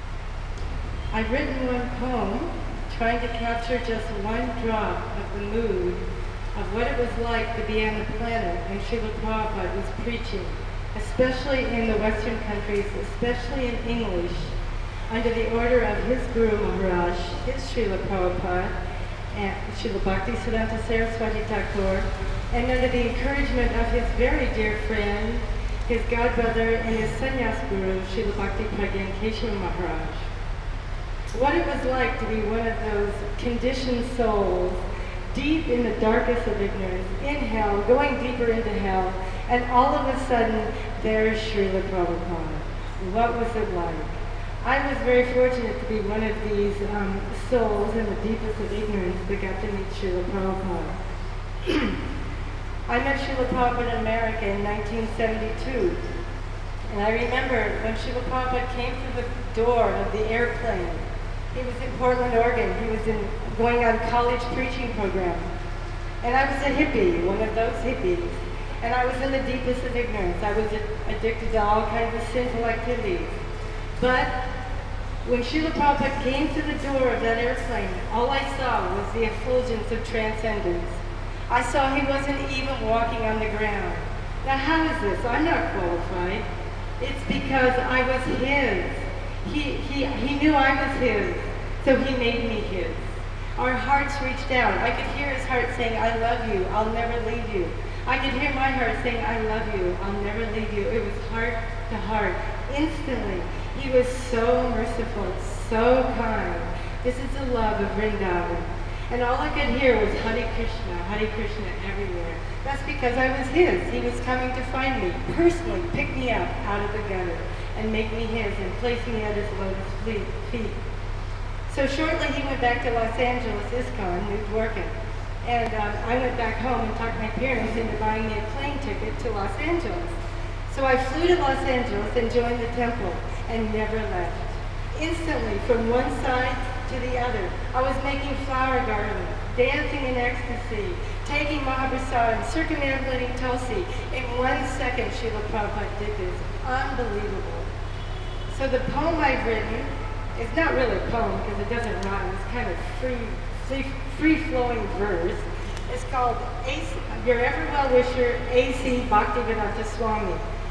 I've written one poem trying to capture just one drop of the mood of what it was like to be on the planet when Srila Prabhupada was preaching, especially in the Western countries, especially in English, under the order of his Guru Maharaj, his Srila Prabhupada, and Srila Bhaktisiddhanta Saraswati Thakur, and under the encouragement of his very dear friend, his godbrother, and his sannyas guru, Srila Bhakti Pragyan Keshava Maharaj. What it was like to be one of those conditioned souls deep in the darkest of ignorance, in hell, going deeper into hell, and all of a sudden, there's Srila Prabhupada. What was it like? I was very fortunate to be one of these souls in the deepest of ignorance that got to meet Srila Prabhupada. I met Srila Prabhupada in America in 1972. And I remember when Srila Prabhupada came through the door of the airplane. He was in Portland, Oregon. He was going on college preaching program. And I was a hippie, one of those hippies. And I was in the deepest of ignorance. I was addicted to all kinds of sinful activities. But when Srila Prabhupada came to the door of that airplane, all I saw was the effulgence of transcendence. I saw he wasn't even walking on the ground. Now how is this? I'm not qualified. It's because I was his. He knew I was his, so he made me his. Our hearts reached out. I could hear his heart saying, I love you, I'll never leave you. I could hear my heart saying, I love you, I'll never leave you. It was heart to heart. Instantly, he was so merciful, so kind. This is the love of Vrindavan. And all I could hear was Hare Krishna everywhere. That's because I was his. He was coming to find me, personally pick me up out of the gutter and make me his and place me at his lotus feet. So shortly he went back to Los Angeles, ISKCON, New Dwarka. And I went back home and talked my parents into buying me a plane ticket to Los Angeles. So I flew to Los Angeles and joined the temple and never left. Instantly, from one side to the other, I was making flower garlands, dancing in ecstasy, taking Mahaprasad, circumambulating Tulsi. In 1 second, Srila Prabhupada did this. Unbelievable. So the poem I've written is not really a poem because it doesn't rhyme. It's kind of free-flowing verse. It's called Your Ever Well-Wisher, A.C. Bhaktivedanta Swami.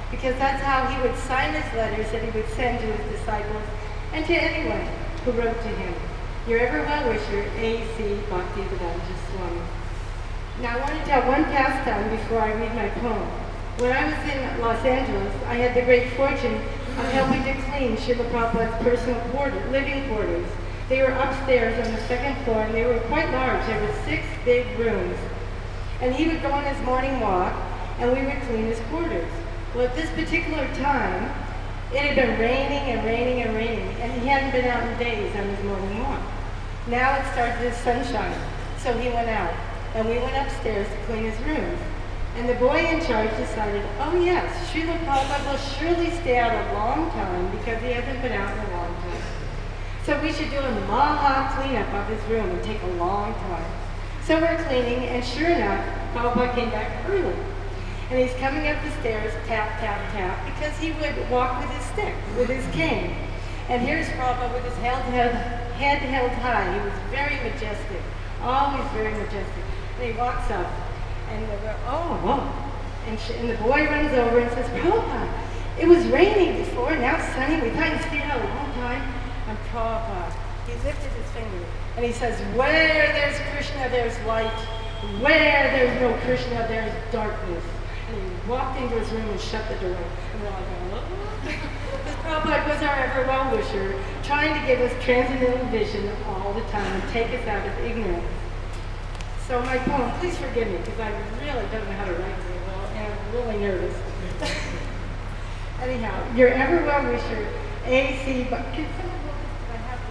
because that's how he would sign his letters that he would send to his disciples and to anyone who wrote to him. Your ever well-wisher, A.C. Bhaktivedanta Swami. Now I want to tell one pastime before I read my poem. When I was in Los Angeles, I had the great fortune of helping to clean Srila Prabhupada's personal living quarters. They were upstairs on the second floor, and they were quite large. There were 6 big rooms. And he would go on his morning walk, and we would clean his quarters. Well, at this particular time, it had been raining and raining and raining, and he hadn't been out in days on his morning walk. Now it started to sunshine, so he went out, and we went upstairs to clean his rooms. And the boy in charge decided, oh yes, Srila Prabhupada will surely stay out a long time because he hasn't been out in a long time. So we should do a maha cleanup of his room and take a long time. So we're cleaning, and sure enough, Prabhupada came back early. And he's coming up the stairs, tap, tap, tap, because he would walk with his stick, with his cane. And here's Prabhupada with his head held high. He was very majestic, always very majestic. And he walks up, and we go, oh, whoa. And the boy runs over and says, Prabhupada, it was raining before, now it's sunny. We thought you'd stay out a long time. And Prabhupada, he lifted his finger, and he says, where there's Krishna, there's light. Where there's no Krishna, there's darkness. And he walked into his room and shut the door. And we're all going, oh. Because Prabhupada was our ever well-wisher, trying to give us transcendental vision all the time and take us out of ignorance. So my poem, please forgive me, because I really don't know how to write very well, and I'm really nervous. Anyhow, your ever well-wisher, A.C. Can someone hold this? I have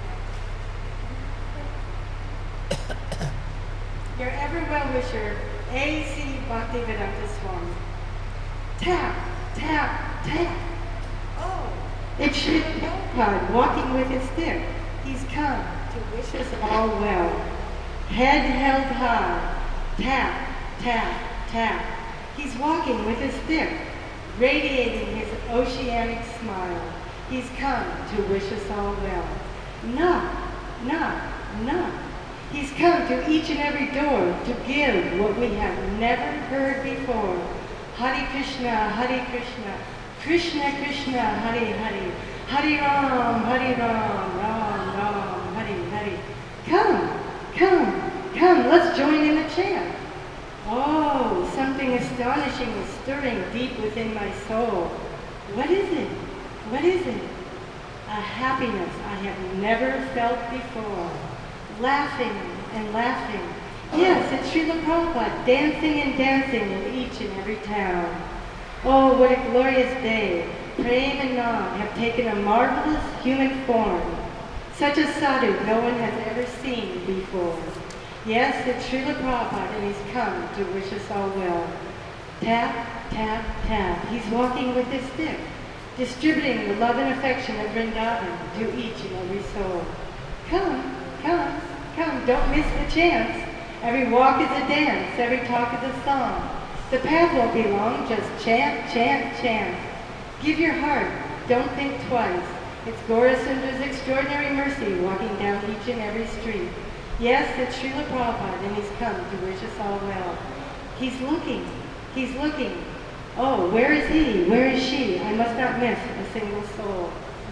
to write that. Your ever well-wisher, A.C. Bhaktivedanta Swami. Tap, tap, tap. Oh, it's Srila Prabhupada walking with his stick. He's come to wish us all well. Head held high. Tap, tap, tap. He's walking with his stick, radiating his oceanic smile. He's come to wish us all well. Knock, knock, knock. He's come to each and every door to give what we have never heard before. Hare Krishna, Hare Krishna, Krishna Krishna, Hare Hare, Hare Ram, Ram Ram, Hare Hare. Come, come, come, let's join in the chant. Oh, something astonishing is stirring deep within my soul. What is it? What is it? A happiness I have never felt before. Laughing and laughing. Yes, it's Srila Prabhupada dancing and dancing in each and every town. Oh, what a glorious day. Prem and Nam have taken a marvelous human form. Such a sadhu no one has ever seen before. Yes, it's Srila Prabhupada, and he's come to wish us all well. Tap, tap, tap. He's walking with his stick, distributing the love and affection of Vrindavan to each and every soul. Come, come, come, don't miss the chance. Every walk is a dance, every talk is a song. The path won't be long, just chant, chant, chant. Give your heart, don't think twice. It's Gaurasundra's extraordinary mercy walking down each and every street. Yes, it's Srila Prabhupada, and he's come to wish us all well. He's looking, he's looking. Oh, where is he? Where is she? I must not miss a single soul.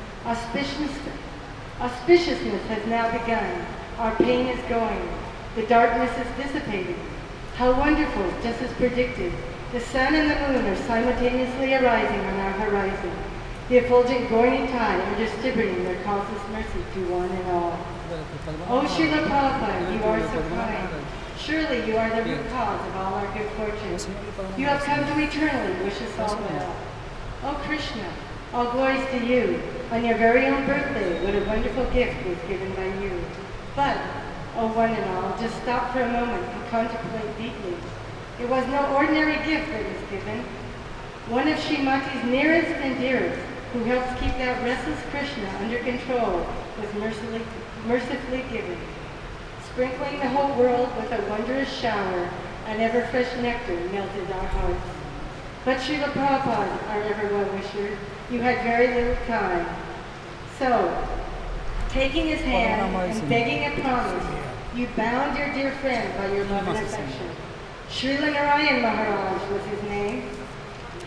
Auspiciousness has now begun. Our pain is going. The darkness is dissipating. How wonderful, just as predicted. The sun and the moon are simultaneously arising on our horizon. The effulgent Gauri tide are distributing their causeless mercy to one and all. Oh, Srila Prabhupada, you are so kind. Surely you are the root cause of all our good fortunes. You have come to eternally wish us all well. Oh, Krishna, all glories to you. On your very own birthday, what a wonderful gift was given by you. But, oh, one and all, just stop for a moment and contemplate deeply. It was no ordinary gift that was given. One of Srimati's nearest and dearest, who helps keep that restless Krishna under control, was mercifully given. Sprinkling the whole world with a wondrous shower, an ever-fresh nectar melted our hearts. But Srila Prabhupada, our ever-well-wisher, you had very little time. So, taking his hand and begging a promise, you bound your dear friend by your love and affection. Srila Narayan Maharaj was his name.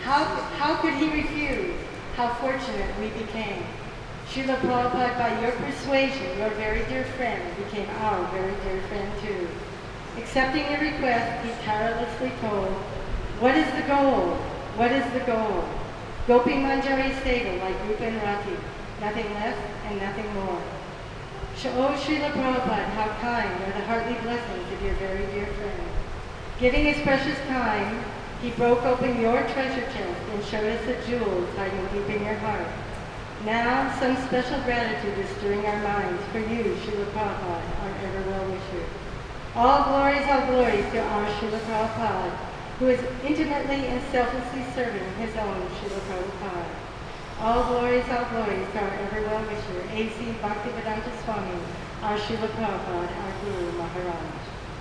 How could he refuse? How fortunate we became. Srila Prabhupada, by your persuasion, your very dear friend, became our very dear friend too. Accepting your request, he tirelessly told, what is the goal? What is the goal? Gopi Manjari Seva like Rupa and Rati, nothing less and nothing more. Oh, Srila Prabhupada, how kind are the heartly blessings of your very dear friend. Giving his precious time, he broke open your treasure chest and showed us the jewels hiding deep in your heart. Now, some special gratitude is stirring our minds for you, Srila Prabhupada, our ever well-wisher. All glories to our Srila Prabhupada, who is intimately and selflessly serving his own Srila Prabhupada. All glories to our ever well-wisher, A.C. Bhaktivedanta Swami, our Srila Prabhupada, our Guru Maharaj.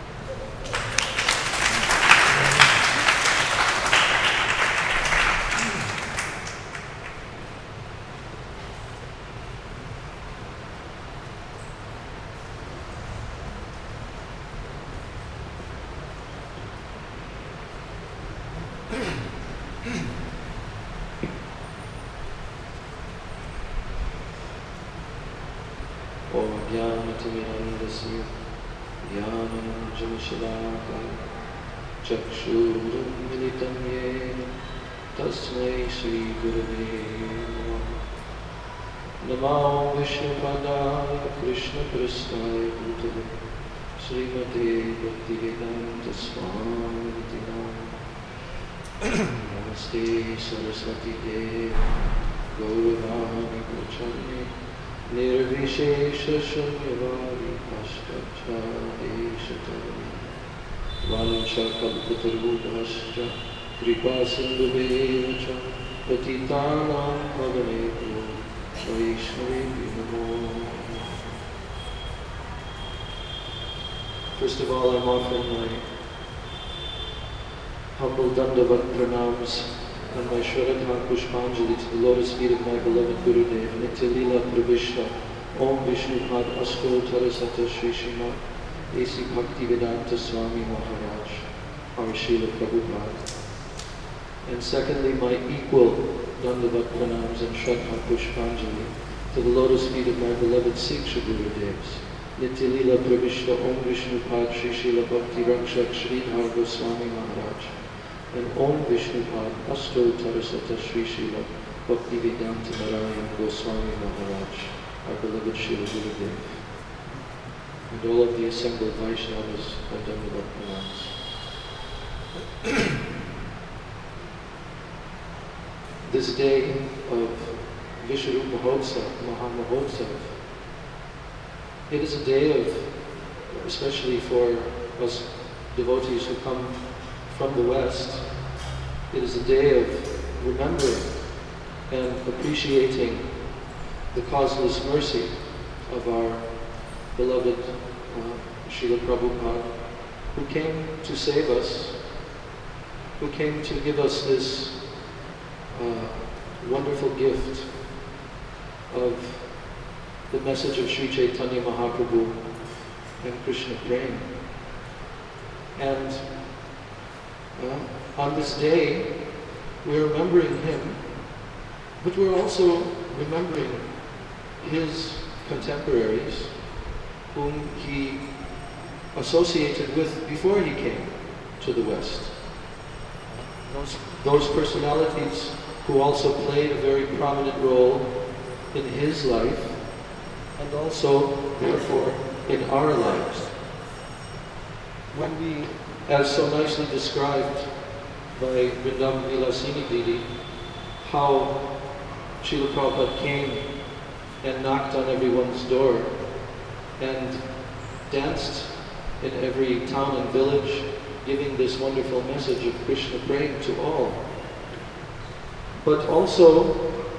ज्ञानतिमिरन्दस्य ज्ञानञ्जनशलाकया चक्षुरुन्मिलितं येन तस्मै श्रीगुरवे नमः। नमो विष्णुपदाय कृष्णपृष्ठाय भूतले श्रीमते भक्तिवेदान्तस्वामिनिति नामिने। नमस्ते सरस्वती देवी गौरवाणी प्रचारिणे निर्विशेषशून्यवादी पाश्चात्यादेशतरणे वाञ्छाकल्पतरुभ्यश्च कृपासिन्धुभ्यश्च पतितानां पावनेभ्यो वैष्णवेभ्यो नमो नमः। First of all, I'm offering my humble Dandavat pranams and my Shraddha Pushpanjali to the lotus feet of my beloved Gurudev, Nitya Leela Pravishta, Om Vishnupad Asto Tarasata Shri Srimad A.C. Bhaktivedanta Swami Maharaj, our Srila Prabhupada. And secondly, my equal Dandavat pranams and Shraddha Pushpanjali to the lotus feet of my beloved Siksha Gurudevs, Nitya Leela Pravishta, Om Vishnupad Shri Srila Bhakti Rakshak Sridhar Goswami Maharaj, and Om Vishnupad Asto Tarasata Shri Srila Bhaktivedanta Narayan Goswami Maharaj, our beloved Srila Gurudev, and all of the assembled Vaishnavas and Dandavat pranams. This day of Vishwarup Mahotsav, Mahamahotsav, it is a day of, especially for us devotees who come from the West, it is a day of remembering and appreciating the causeless mercy of our beloved Srila Prabhupada, who came to save us, who came to give us this wonderful gift of the message of Sri Chaitanya Mahaprabhu and Krishna Prema. And on this day, we're remembering him, but we're also remembering his contemporaries whom he associated with before he came to the West. Those personalities who also played a very prominent role in his life and also, therefore, in our lives. When we, as so nicely described by Vrindavan Vilasini Didi, how Srila Prabhupada came and knocked on everyone's door and danced in every town and village, giving this wonderful message of Krishna Prema to all. But also,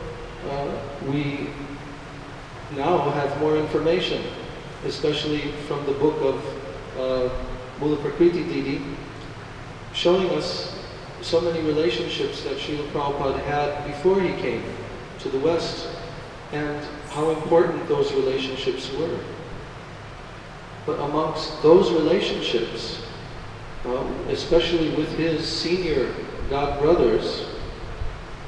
we now have more information, especially from the book of Mula Prakriti Didi, showing us so many relationships that Srila Prabhupada had before he came to the West, and how important those relationships were. But amongst those relationships, especially with his senior god brothers,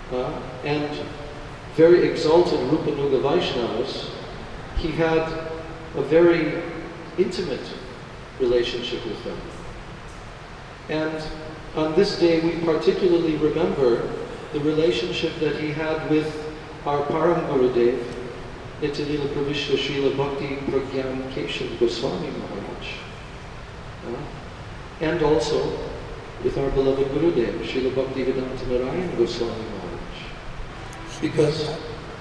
and very exalted Rupanuga Vaishnavas, he had a very intimate relationship with them. And on this day we particularly remember the relationship that he had with our Param Gurudev, Nityalila Pravishta Srila Bhakti Pragyan Keshav Goswami Maharaj. And also with our beloved Gurudev, Srila Bhaktivedanta Narayan Goswami Maharaj. Because,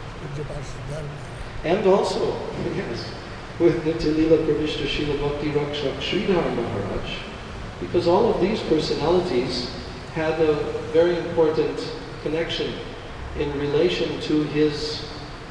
and also, yes, with Nityalila Pravishta Srila Bhakti Rakshak Sridhar Maharaj. Because all of these personalities had a very important connection in relation to his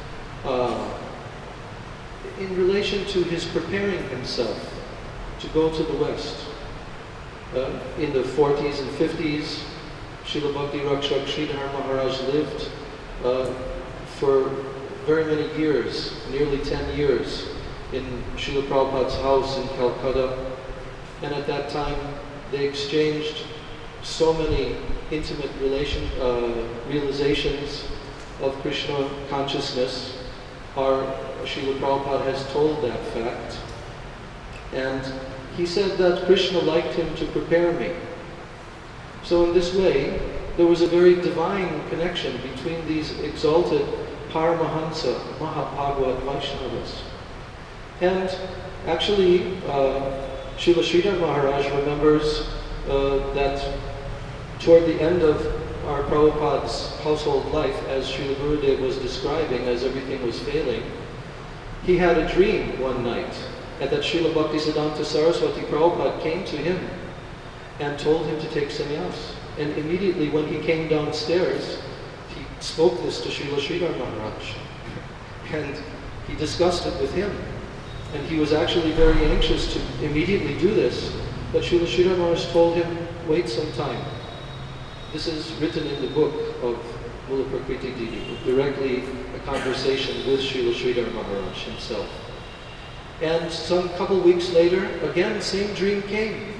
preparing himself to go to the West. In the 40s and 50s, Srila Bhakti Rakshak Sridhar Maharaj lived for very many years, nearly 10 years, in Srila Prabhupada's house in Calcutta. And at that time, they exchanged so many intimate realizations of Krishna consciousness. Our Srila Prabhupada has told that fact. And he said that Krishna liked him to prepare me. So in this way, there was a very divine connection between these exalted Paramahansa, Mahabhagavad Vaishnavas. And actually, Srila Sridhar Maharaj remembers that toward the end of our Prabhupada's household life, as Srila Gurudev was describing, as everything was failing, he had a dream one night, and that Srila Bhaktisiddhanta Saraswati Prabhupada came to him and told him to take sannyas. And immediately when he came downstairs, he spoke this to Srila Sridhar Maharaj. And he discussed it with him. And he was actually very anxious to immediately do this. But Srila Sridhar Maharaj told him, wait some time. This is written in the book of Mula Prakriti Didi, directly a conversation with Srila Sridhar Maharaj himself. And some couple weeks later, again, the same dream came.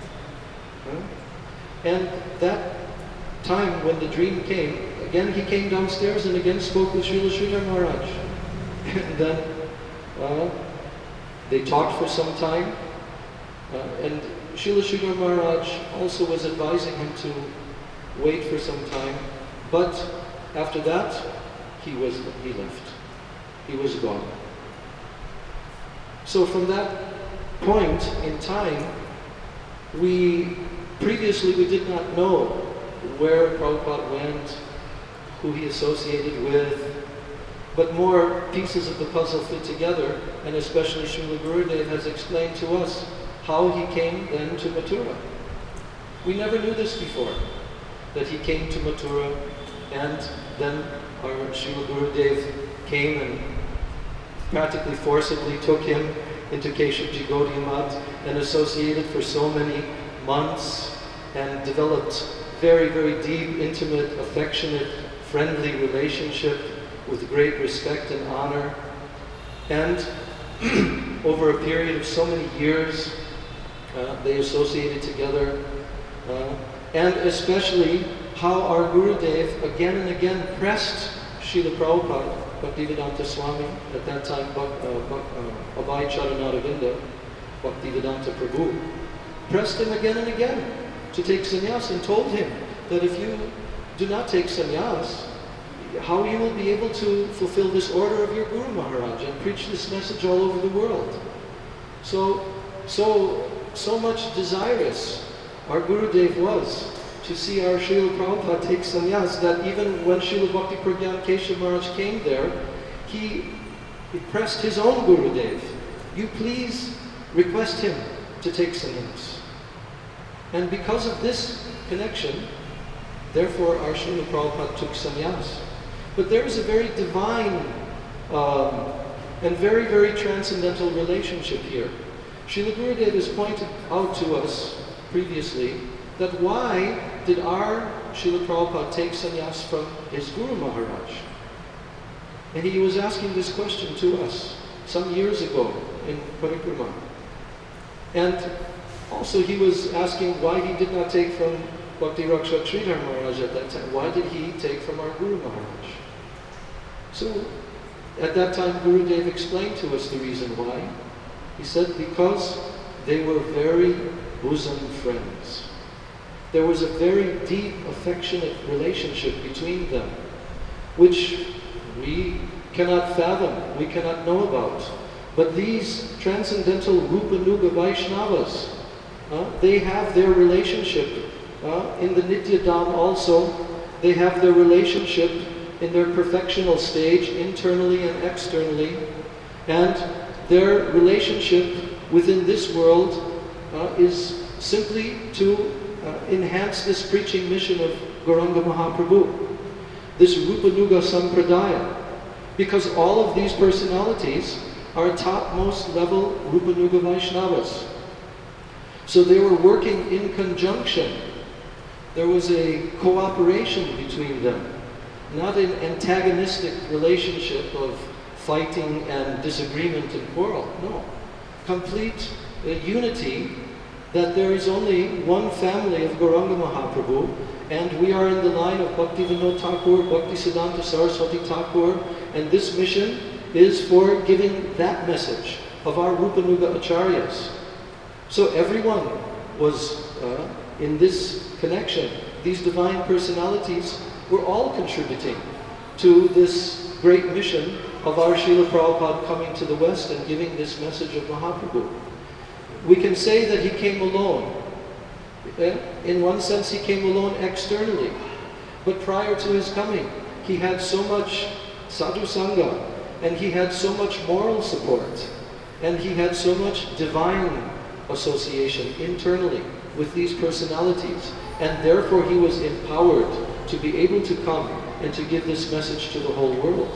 And that time when the dream came, again he came downstairs and again spoke with Srila Sridhar Maharaj. And then they talked for some time. And Srila Sridhar Maharaj also was advising him to wait for some time. But after that, he left. He was gone. So from that point in time, previously we did not know where Prabhupada went, who he associated with, but more pieces of the puzzle fit together, and especially Srila Gurudev has explained to us how he came then to Mathura. We never knew this before, that he came to Mathura, and then our Srila Gurudev came and practically forcibly took him into Keshavji Gaudiya Math and associated for so many months and developed very, very deep, intimate, affectionate, friendly relationship with great respect and honor. And over a period of so many years, they associated together. And especially how our Gurudev again and again pressed Srila Prabhupada, Bhaktivedanta Swami, at that time Abhay Charanaravinda, Bhaktivedanta Prabhu, pressed him again and again to take sannyas and told him that if you do not take sannyas, how you will be able to fulfill this order of your Guru Maharaj and preach this message all over the world. So much desirous our Gurudev was to see our Srila Prabhupada take sannyas, that even when Srila Bhakti Pragyan Keshav Maharaj came there, he pressed his own Gurudev, you please request him to take sannyas. And because of this connection, therefore our Srila Prabhupada took sannyas. But there is a very divine and very, very transcendental relationship here. Srila Gurudev has pointed out to us previously that why did our Srila Prabhupada take sannyas from his Guru Maharaj? And he was asking this question to us some years ago in Parikrama. And also he was asking why he did not take from Bhakti Rakshak Sridhar Maharaj at that time? Why did he take from our Guru Maharaj? So, at that time, Gurudev explained to us the reason why. He said, because they were very bosom friends. There was a very deep, affectionate relationship between them, which we cannot fathom, we cannot know about. But these transcendental Rupa Nuga Vaishnavas, they have their relationship in the Nitya Dham also. They have their relationship in their perfectional stage, internally and externally. And their relationship within this world is simply to enhance this preaching mission of Gauranga Mahaprabhu, this Rupa Nuga Sampradaya. Because all of these personalities are topmost level Rupa Nuga Vaishnavas. So they were working in conjunction. There was a cooperation between them, not an antagonistic relationship of fighting and disagreement and quarrel. No. Complete unity, that there is only one family of Gauranga Mahaprabhu, and we are in the line of Bhakti Vinod Thakur, Bhakti Siddhanta Saraswati Thakur, and this mission is for giving that message of our Rupa Nuga Acharyas. So everyone was in this connection. These divine personalities were all contributing to this great mission of our Srila Prabhupada coming to the West and giving this message of Mahaprabhu. We can say that he came alone. In one sense, he came alone externally. But prior to his coming, he had so much sadhu sangha, and he had so much moral support, and he had so much divine association internally with these personalities, and therefore he was empowered to be able to come and to give this message to the whole world.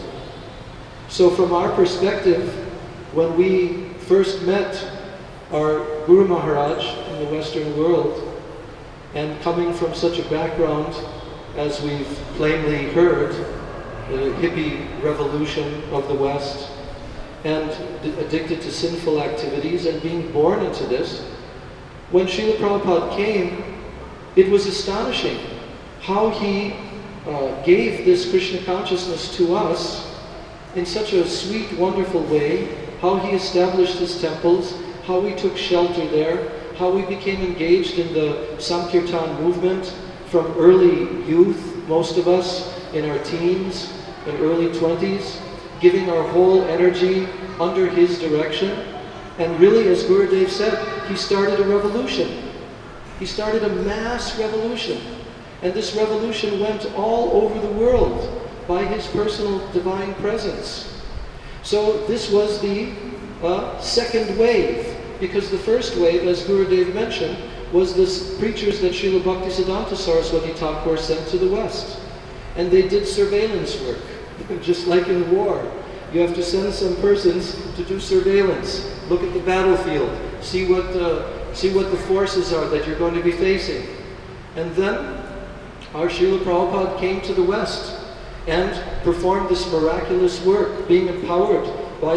So from our perspective, when we first met our Guru Maharaj in the Western world, and coming from such a background, as we've plainly heard, the hippie revolution of the West, and addicted to sinful activities, and being born into this, when Srila Prabhupada came, it was astonishing how he gave this Krishna consciousness to us in such a sweet, wonderful way, how he established his temples, how we took shelter there, how we became engaged in the Sankirtan movement from early youth, most of us in our teens and early 20s, giving our whole energy under his direction. And really, as Gurudev said, he started a revolution. He started a mass revolution. And this revolution went all over the world by his personal divine presence. So this was the second wave, because the first wave, as Gurudev mentioned, was the preachers that Srila Bhaktisiddhanta Saraswati Thakur sent to the West. And they did surveillance work, just like in war. You have to send some persons to do surveillance, look at the battlefield, see what the forces are that you're going to be facing. And then our Srila Prabhupada came to the West and performed this miraculous work, being empowered by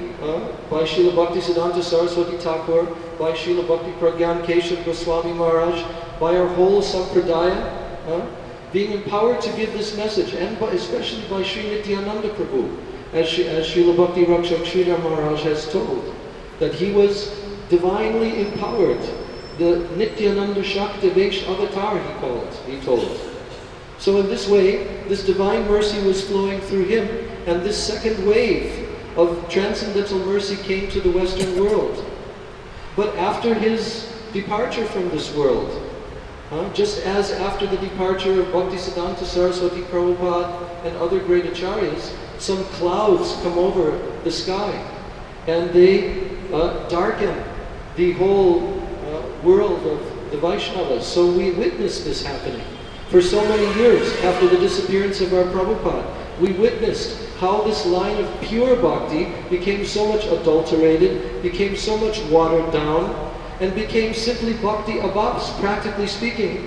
Srila Bhaktisiddhanta Saraswati Thakur, by Srila Bhakti Pragyan Keshav Goswami Maharaj, by our whole Sampradaya, being empowered to give this message, and especially by Sri Nityananda Prabhu, as Srila Bhakti Rakshak Sridhar Maharaj has told, that he was divinely empowered, the Nityananda Shakti Vesh Avatar, he told. So in this way, this divine mercy was flowing through him, and this second wave of transcendental mercy came to the Western world. But after his departure from this world, just as after the departure of Bhaktisiddhanta Saraswati Prabhupada and other great acharyas, some clouds come over the sky, and they darken the whole world of the Vaishnavas. So we witnessed this happening. For so many years after the disappearance of our Prabhupada, we witnessed how this line of pure bhakti became so much adulterated, became so much watered down, and became simply bhakti abhas, practically speaking.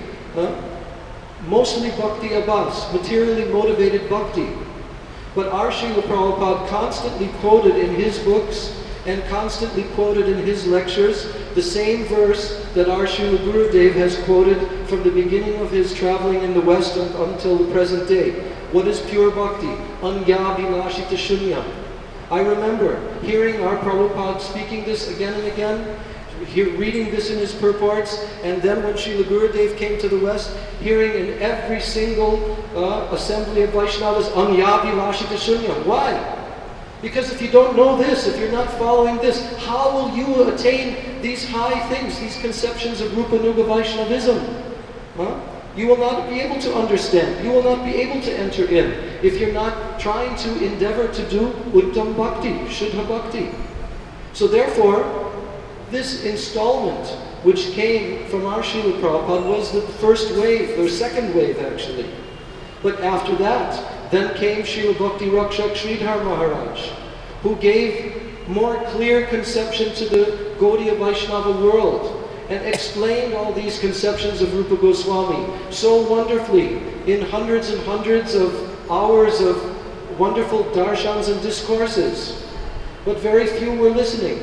Mostly bhakti abhas, materially motivated bhakti. But our Srila Prabhupada constantly quoted in his books and constantly quoted in his lectures the same verse that our Srila Gurudev has quoted from the beginning of his traveling in the West until the present day. What is pure bhakti? Anyabhilashita shunyam. I remember hearing our Prabhupada speaking this again and again, reading this in his purports, and then when Srila Gurudev came to the West, hearing in every single assembly of Vaishnavas, Anyabhilashita shunyam. Why? Because if you don't know this, if you're not following this, how will you attain these high things, these conceptions of Rupa Nuga Vaishnavism? You will not be able to understand. You will not be able to enter in if you're not trying to endeavor to do Uttam Bhakti, Shuddha Bhakti. So therefore, this installment which came from our Srila Prabhupada was the first wave, or second wave actually. But after that, then came Srila Bhakti Rakshak Sridhar Maharaj, who gave more clear conception to the Gaudiya Vaishnava world and explained all these conceptions of Rupa Goswami so wonderfully in hundreds and hundreds of hours of wonderful darshans and discourses. But very few were listening.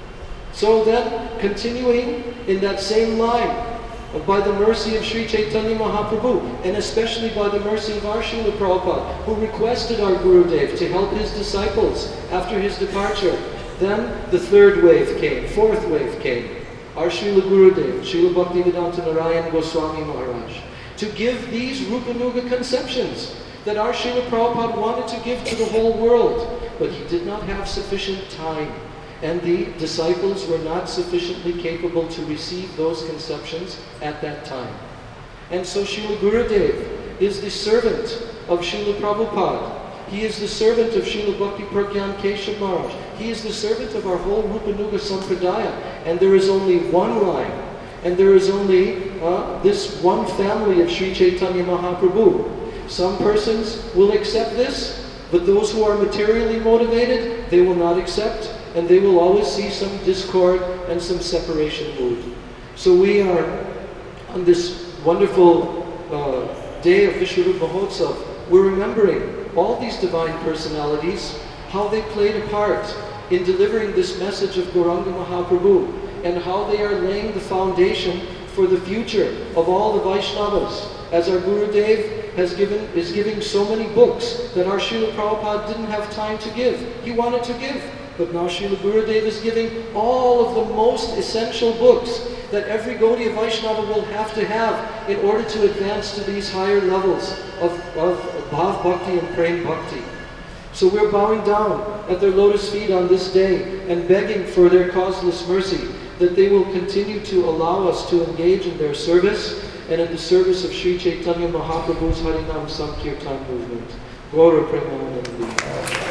So then, continuing in that same line, by the mercy of Sri Chaitanya Mahaprabhu, and especially by the mercy of our Srila Prabhupada, who requested our Gurudev to help his disciples after his departure. Then the third wave came, fourth wave came. Our Srila Gurudev, Srila Bhaktivedanta Narayan Goswami Maharaj, to give these Rupa Nuga conceptions that our Srila Prabhupada wanted to give to the whole world. But he did not have sufficient time, and the disciples were not sufficiently capable to receive those conceptions at that time. And so Srila Gurudev is the servant of Srila Prabhupada. He is the servant of Srila Bhakti Pragyan Keshav Maharaj. He is the servant of our whole Rupa Nuga Sampradaya. And there is only one line, and there is only this one family of Sri Chaitanya Mahaprabhu. Some persons will accept this, but those who are materially motivated, they will not accept, and they will always see some discord and some separation mood. So we are on this wonderful day of Vishwarupa Mahotsav, we're remembering all these divine personalities, how they played a part in delivering this message of Gauranga Mahaprabhu, and how they are laying the foundation for the future of all the Vaishnavas. As our Gurudev is giving so many books that our Srila Prabhupada didn't have time to give. He wanted to give, but now Srila Gurudev is giving all of the most essential books that every Gaudiya Vaishnava will have to have in order to advance to these higher levels of Bhav Bhakti and Prem Bhakti. So we're bowing down at their lotus feet on this day and begging for their causeless mercy, that they will continue to allow us to engage in their service and in the service of Sri Chaitanya Mahaprabhu's Harinam Sankirtan movement. Gaura Premanandi.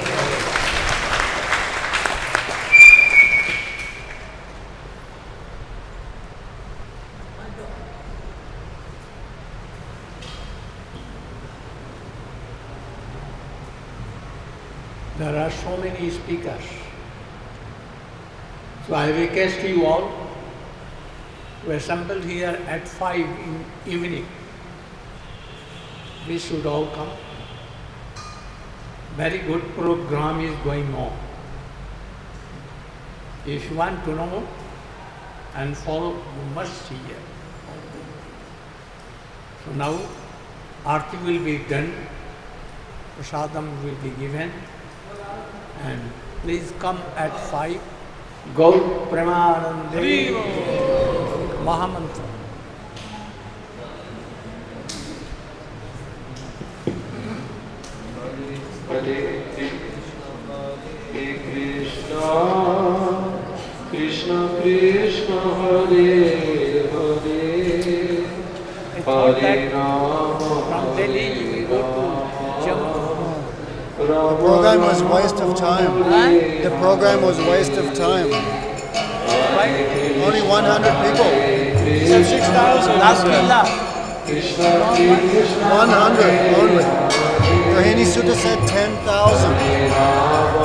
There are so many speakers. So I request you all to assemble here at 5 in evening. We should all come. Very good program is going on. If you want to know and follow, you must hear. So now, Aarti will be done, Prasadam will be given, and please come at 5. Gaur Premanandi Mahamantra. Hare Krishna, Krishna Krishna, Hare Hare, Hare Rama. From Delhi we go to Jammu. The program was a waste of time. The program was a waste of time. Only 100 people. You have 6,000. 100 only. Rohini Sutta said 10,000.